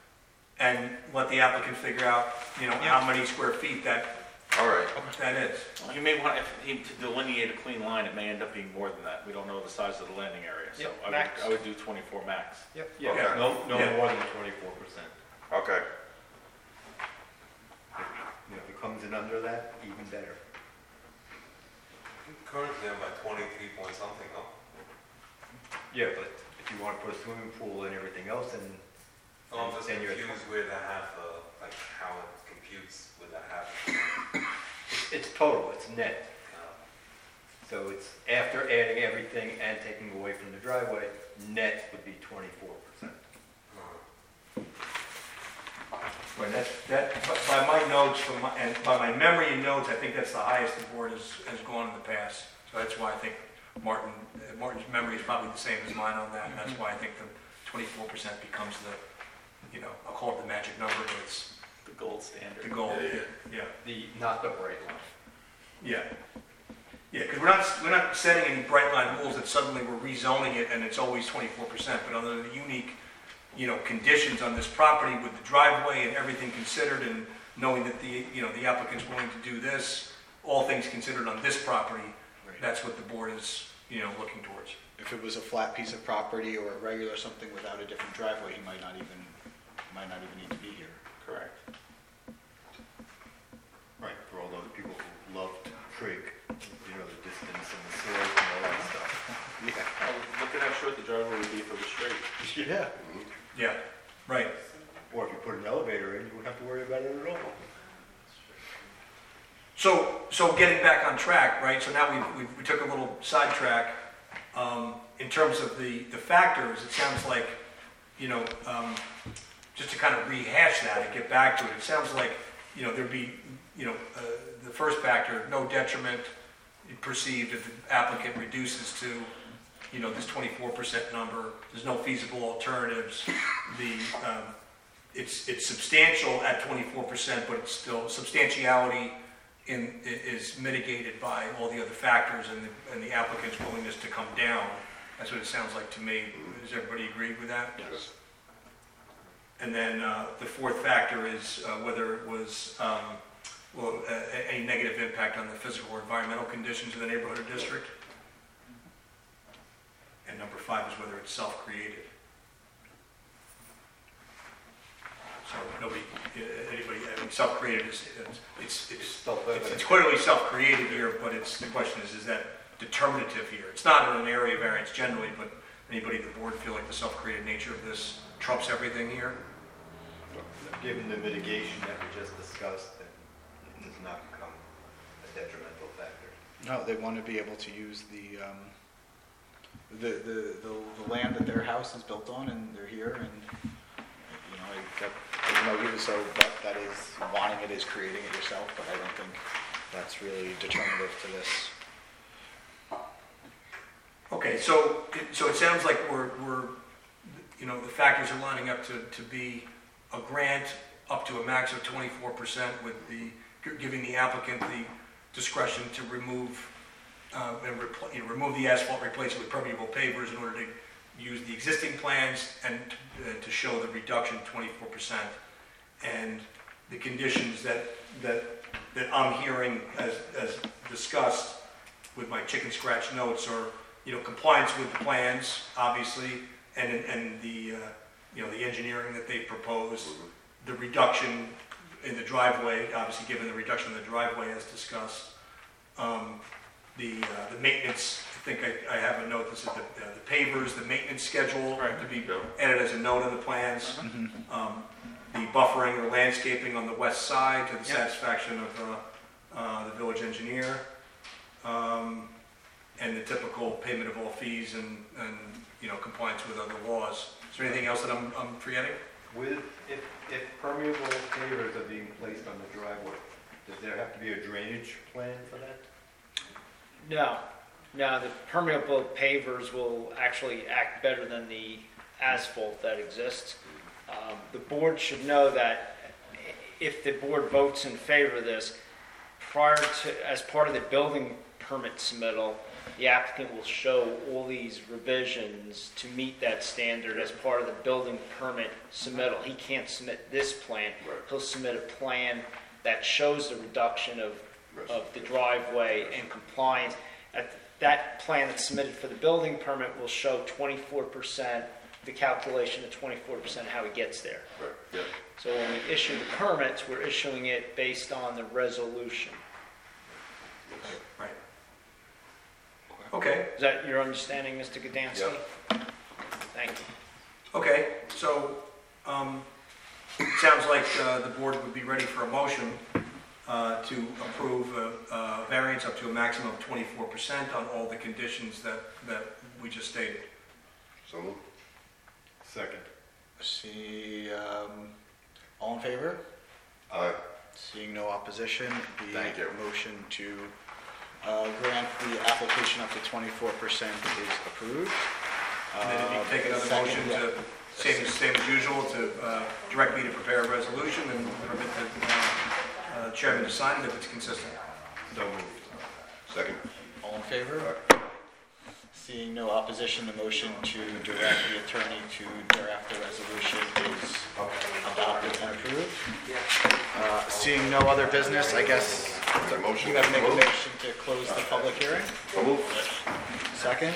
[SPEAKER 3] and let the applicant figure out, you know, how many square feet that,
[SPEAKER 8] All right.
[SPEAKER 3] that is.
[SPEAKER 5] You may want, if he, to delineate a clean line, it may end up being more than that. We don't know the size of the landing area, so
[SPEAKER 2] Yep,
[SPEAKER 5] I would,
[SPEAKER 2] max.
[SPEAKER 5] I would do twenty-four max.
[SPEAKER 2] Yep.
[SPEAKER 7] Yeah,
[SPEAKER 8] Okay.
[SPEAKER 7] no, no
[SPEAKER 3] Yeah.
[SPEAKER 7] more than twenty-four percent.
[SPEAKER 8] Okay.
[SPEAKER 7] You know, if it comes in under that, even better.
[SPEAKER 11] Currently, I'm at twenty-three point something, no?
[SPEAKER 7] Yeah, but if you want to put a swimming pool and everything else, then,
[SPEAKER 11] No, I'm just
[SPEAKER 7] then you're at
[SPEAKER 11] confused with the half, uh, like how it computes with the half.
[SPEAKER 7] It's, it's total, it's net.
[SPEAKER 11] Uh,
[SPEAKER 7] So it's after adding everything and taking away from the driveway, net would be twenty-four percent.
[SPEAKER 3] Right, that's, that, by- by my notes, from my, and by my memory and notes, I think that's the highest the board has, has gone in the past. So that's why I think Martin, uh, Martin's memory is probably the same as mine on that, and that's why I think the twenty-four percent becomes the, you know, I'll call it the magic number, but it's
[SPEAKER 5] The gold standard.
[SPEAKER 3] the goal.
[SPEAKER 8] Yeah,
[SPEAKER 3] Yeah,
[SPEAKER 7] The, not the bright line.
[SPEAKER 3] yeah. Yeah, because we're not, we're not setting any bright line rules that suddenly we're rezoning it and it's always twenty-four percent, but under the unique, you know, conditions on this property with the driveway and everything considered, and knowing that the, you know, the applicant's willing to do this, all things considered on this property, that's what the board is, you know, looking towards.
[SPEAKER 1] If it was a flat piece of property or a regular something without a different driveway, he might not even, might not even need to be here.
[SPEAKER 5] Correct.
[SPEAKER 7] Right, for all those people who love trig, you know, the distance and the slope and all that stuff.
[SPEAKER 5] Oh, look at how short the driveway would be if it was straight.
[SPEAKER 1] Yeah.
[SPEAKER 3] Yeah, right.
[SPEAKER 7] Or if you put an elevator in, you wouldn't have to worry about it at all.
[SPEAKER 3] So, so getting back on track, right, so now we, we, we took a little sidetrack. Um, in terms of the, the factors, it sounds like, you know, um, just to kind of rehash that and get back to it, it sounds like, you know, there'd be you know, uh, the first factor, no detriment perceived if the applicant reduces to, you know, this twenty-four percent number. There's no feasible alternatives. The, um, it's, it's substantial at twenty-four percent, but it's still, substantiality in, is mitigated by all the other factors and the, and the applicant's willingness to come down. That's what it sounds like to me. Does everybody agree with that?
[SPEAKER 6] Yes.
[SPEAKER 3] And then uh, the fourth factor is uh, whether it was, um, well, uh, any negative impact on the physical or environmental conditions of the neighborhood or district. And number five is whether it's self-created. So nobody, uh, anybody, I mean, self-created is, it's, it's, it's, it's, it's clearly self-created here, but it's, the question is, is that determinative here? It's not in an area variance generally, but anybody at the board feel like the self-created nature of this trumps everything here?
[SPEAKER 7] Given the mitigation that we just discussed, it does not become a detrimental factor.
[SPEAKER 1] No, they want to be able to use the, um, the, the, the, the land that their house is built on, and they're here, and, you know, that, you know, even so, that, that is, wanting it is creating it yourself, but I don't think that's really determinative to this.
[SPEAKER 3] Okay, so, it, so it sounds like we're, we're, you know, the factors are lining up to, to be a grant up to a max of twenty-four percent with the, giving the applicant the discretion to remove, uh, and repl- you know, remove the asphalt, replace it with permeable pavers in order to use the existing plans and uh, to show the reduction twenty-four percent. And the conditions that, that, that I'm hearing as, as discussed with my chicken scratch notes are, you know, compliance with the plans, obviously, and, and the, uh, you know, the engineering that they proposed, the reduction in the driveway, obviously given the reduction in the driveway as discussed, um, the, uh, the maintenance, I think I, I have a note that says the, uh, the pavers, the maintenance schedule to be added as a note on the plans, um, the buffering or landscaping on the west side to the satisfaction of uh, uh, the village engineer, um, and the typical payment of all fees and, and you know, compliance with other laws. Is there anything else that I'm, I'm forgetting?
[SPEAKER 7] With, if, if permeable pavers are being placed on the driveway, does there have to be a drainage plan for that?
[SPEAKER 2] No, no, the permeable pavers will actually act better than the asphalt that exists. Um, the board should know that if the board votes in favor of this, prior to, as part of the building permit submittal, the applicant will show all these revisions to meet that standard as part of the building permit submittal. He can't submit this plan. He'll submit a plan that shows the reduction of, of the driveway and compliance. At that plan that's submitted for the building permit will show twenty-four percent, the calculation of twenty-four percent how he gets there.
[SPEAKER 6] Right, yeah.
[SPEAKER 2] So when we issue the permits, we're issuing it based on the resolution.
[SPEAKER 3] Right. Okay.
[SPEAKER 2] Is that your understanding, Mister Gdansky?
[SPEAKER 6] Yep.
[SPEAKER 2] Thank you.
[SPEAKER 3] Okay, so um, it sounds like uh, the board would be ready for a motion uh, to approve a, a variance up to a maximum of twenty-four percent on all the conditions that, that we just stated.
[SPEAKER 6] So moved.
[SPEAKER 7] Second.
[SPEAKER 1] See, um, all in favor?
[SPEAKER 6] Aye.
[SPEAKER 1] Seeing no opposition, the
[SPEAKER 6] Thank you.
[SPEAKER 1] motion to uh, grant the application up to twenty-four percent is approved.
[SPEAKER 3] And then if you take another
[SPEAKER 1] Second,
[SPEAKER 3] motion
[SPEAKER 1] yeah.
[SPEAKER 3] to, same as, same as usual, to uh, direct me to prepare a resolution and permit the uh, uh, chairman to sign it if it's consistent.
[SPEAKER 7] So moved.
[SPEAKER 6] Second.
[SPEAKER 1] All in favor?
[SPEAKER 6] Aye.
[SPEAKER 1] Seeing no opposition, the motion to direct the attorney to draft the resolution is adopted and approved. Uh, Seeing no other business, I guess
[SPEAKER 6] Is there a motion?
[SPEAKER 1] you have to make a
[SPEAKER 6] Move.
[SPEAKER 1] motion to close the public hearing.
[SPEAKER 6] So moved.
[SPEAKER 1] Second?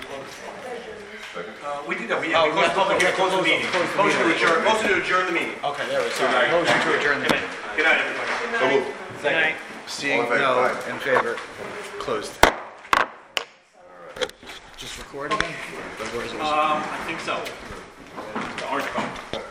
[SPEAKER 6] Second.
[SPEAKER 3] Uh, We did that, we, yeah, we
[SPEAKER 1] Oh,
[SPEAKER 3] closed the public hearing, closed the
[SPEAKER 1] close-
[SPEAKER 3] meeting.
[SPEAKER 1] close the
[SPEAKER 3] Motion to
[SPEAKER 1] meeting.
[SPEAKER 3] adjourn, motion to adjourn the meeting.
[SPEAKER 1] Okay, there we go. Sorry. Motion to adjourn the meeting.
[SPEAKER 3] Good night, everybody.
[SPEAKER 6] So moved.
[SPEAKER 2] Good night.
[SPEAKER 1] Seeing
[SPEAKER 6] All in favor?
[SPEAKER 1] no
[SPEAKER 6] Aye.
[SPEAKER 1] in favor, closed. Just record again?
[SPEAKER 5] Um, I think so. The orange card.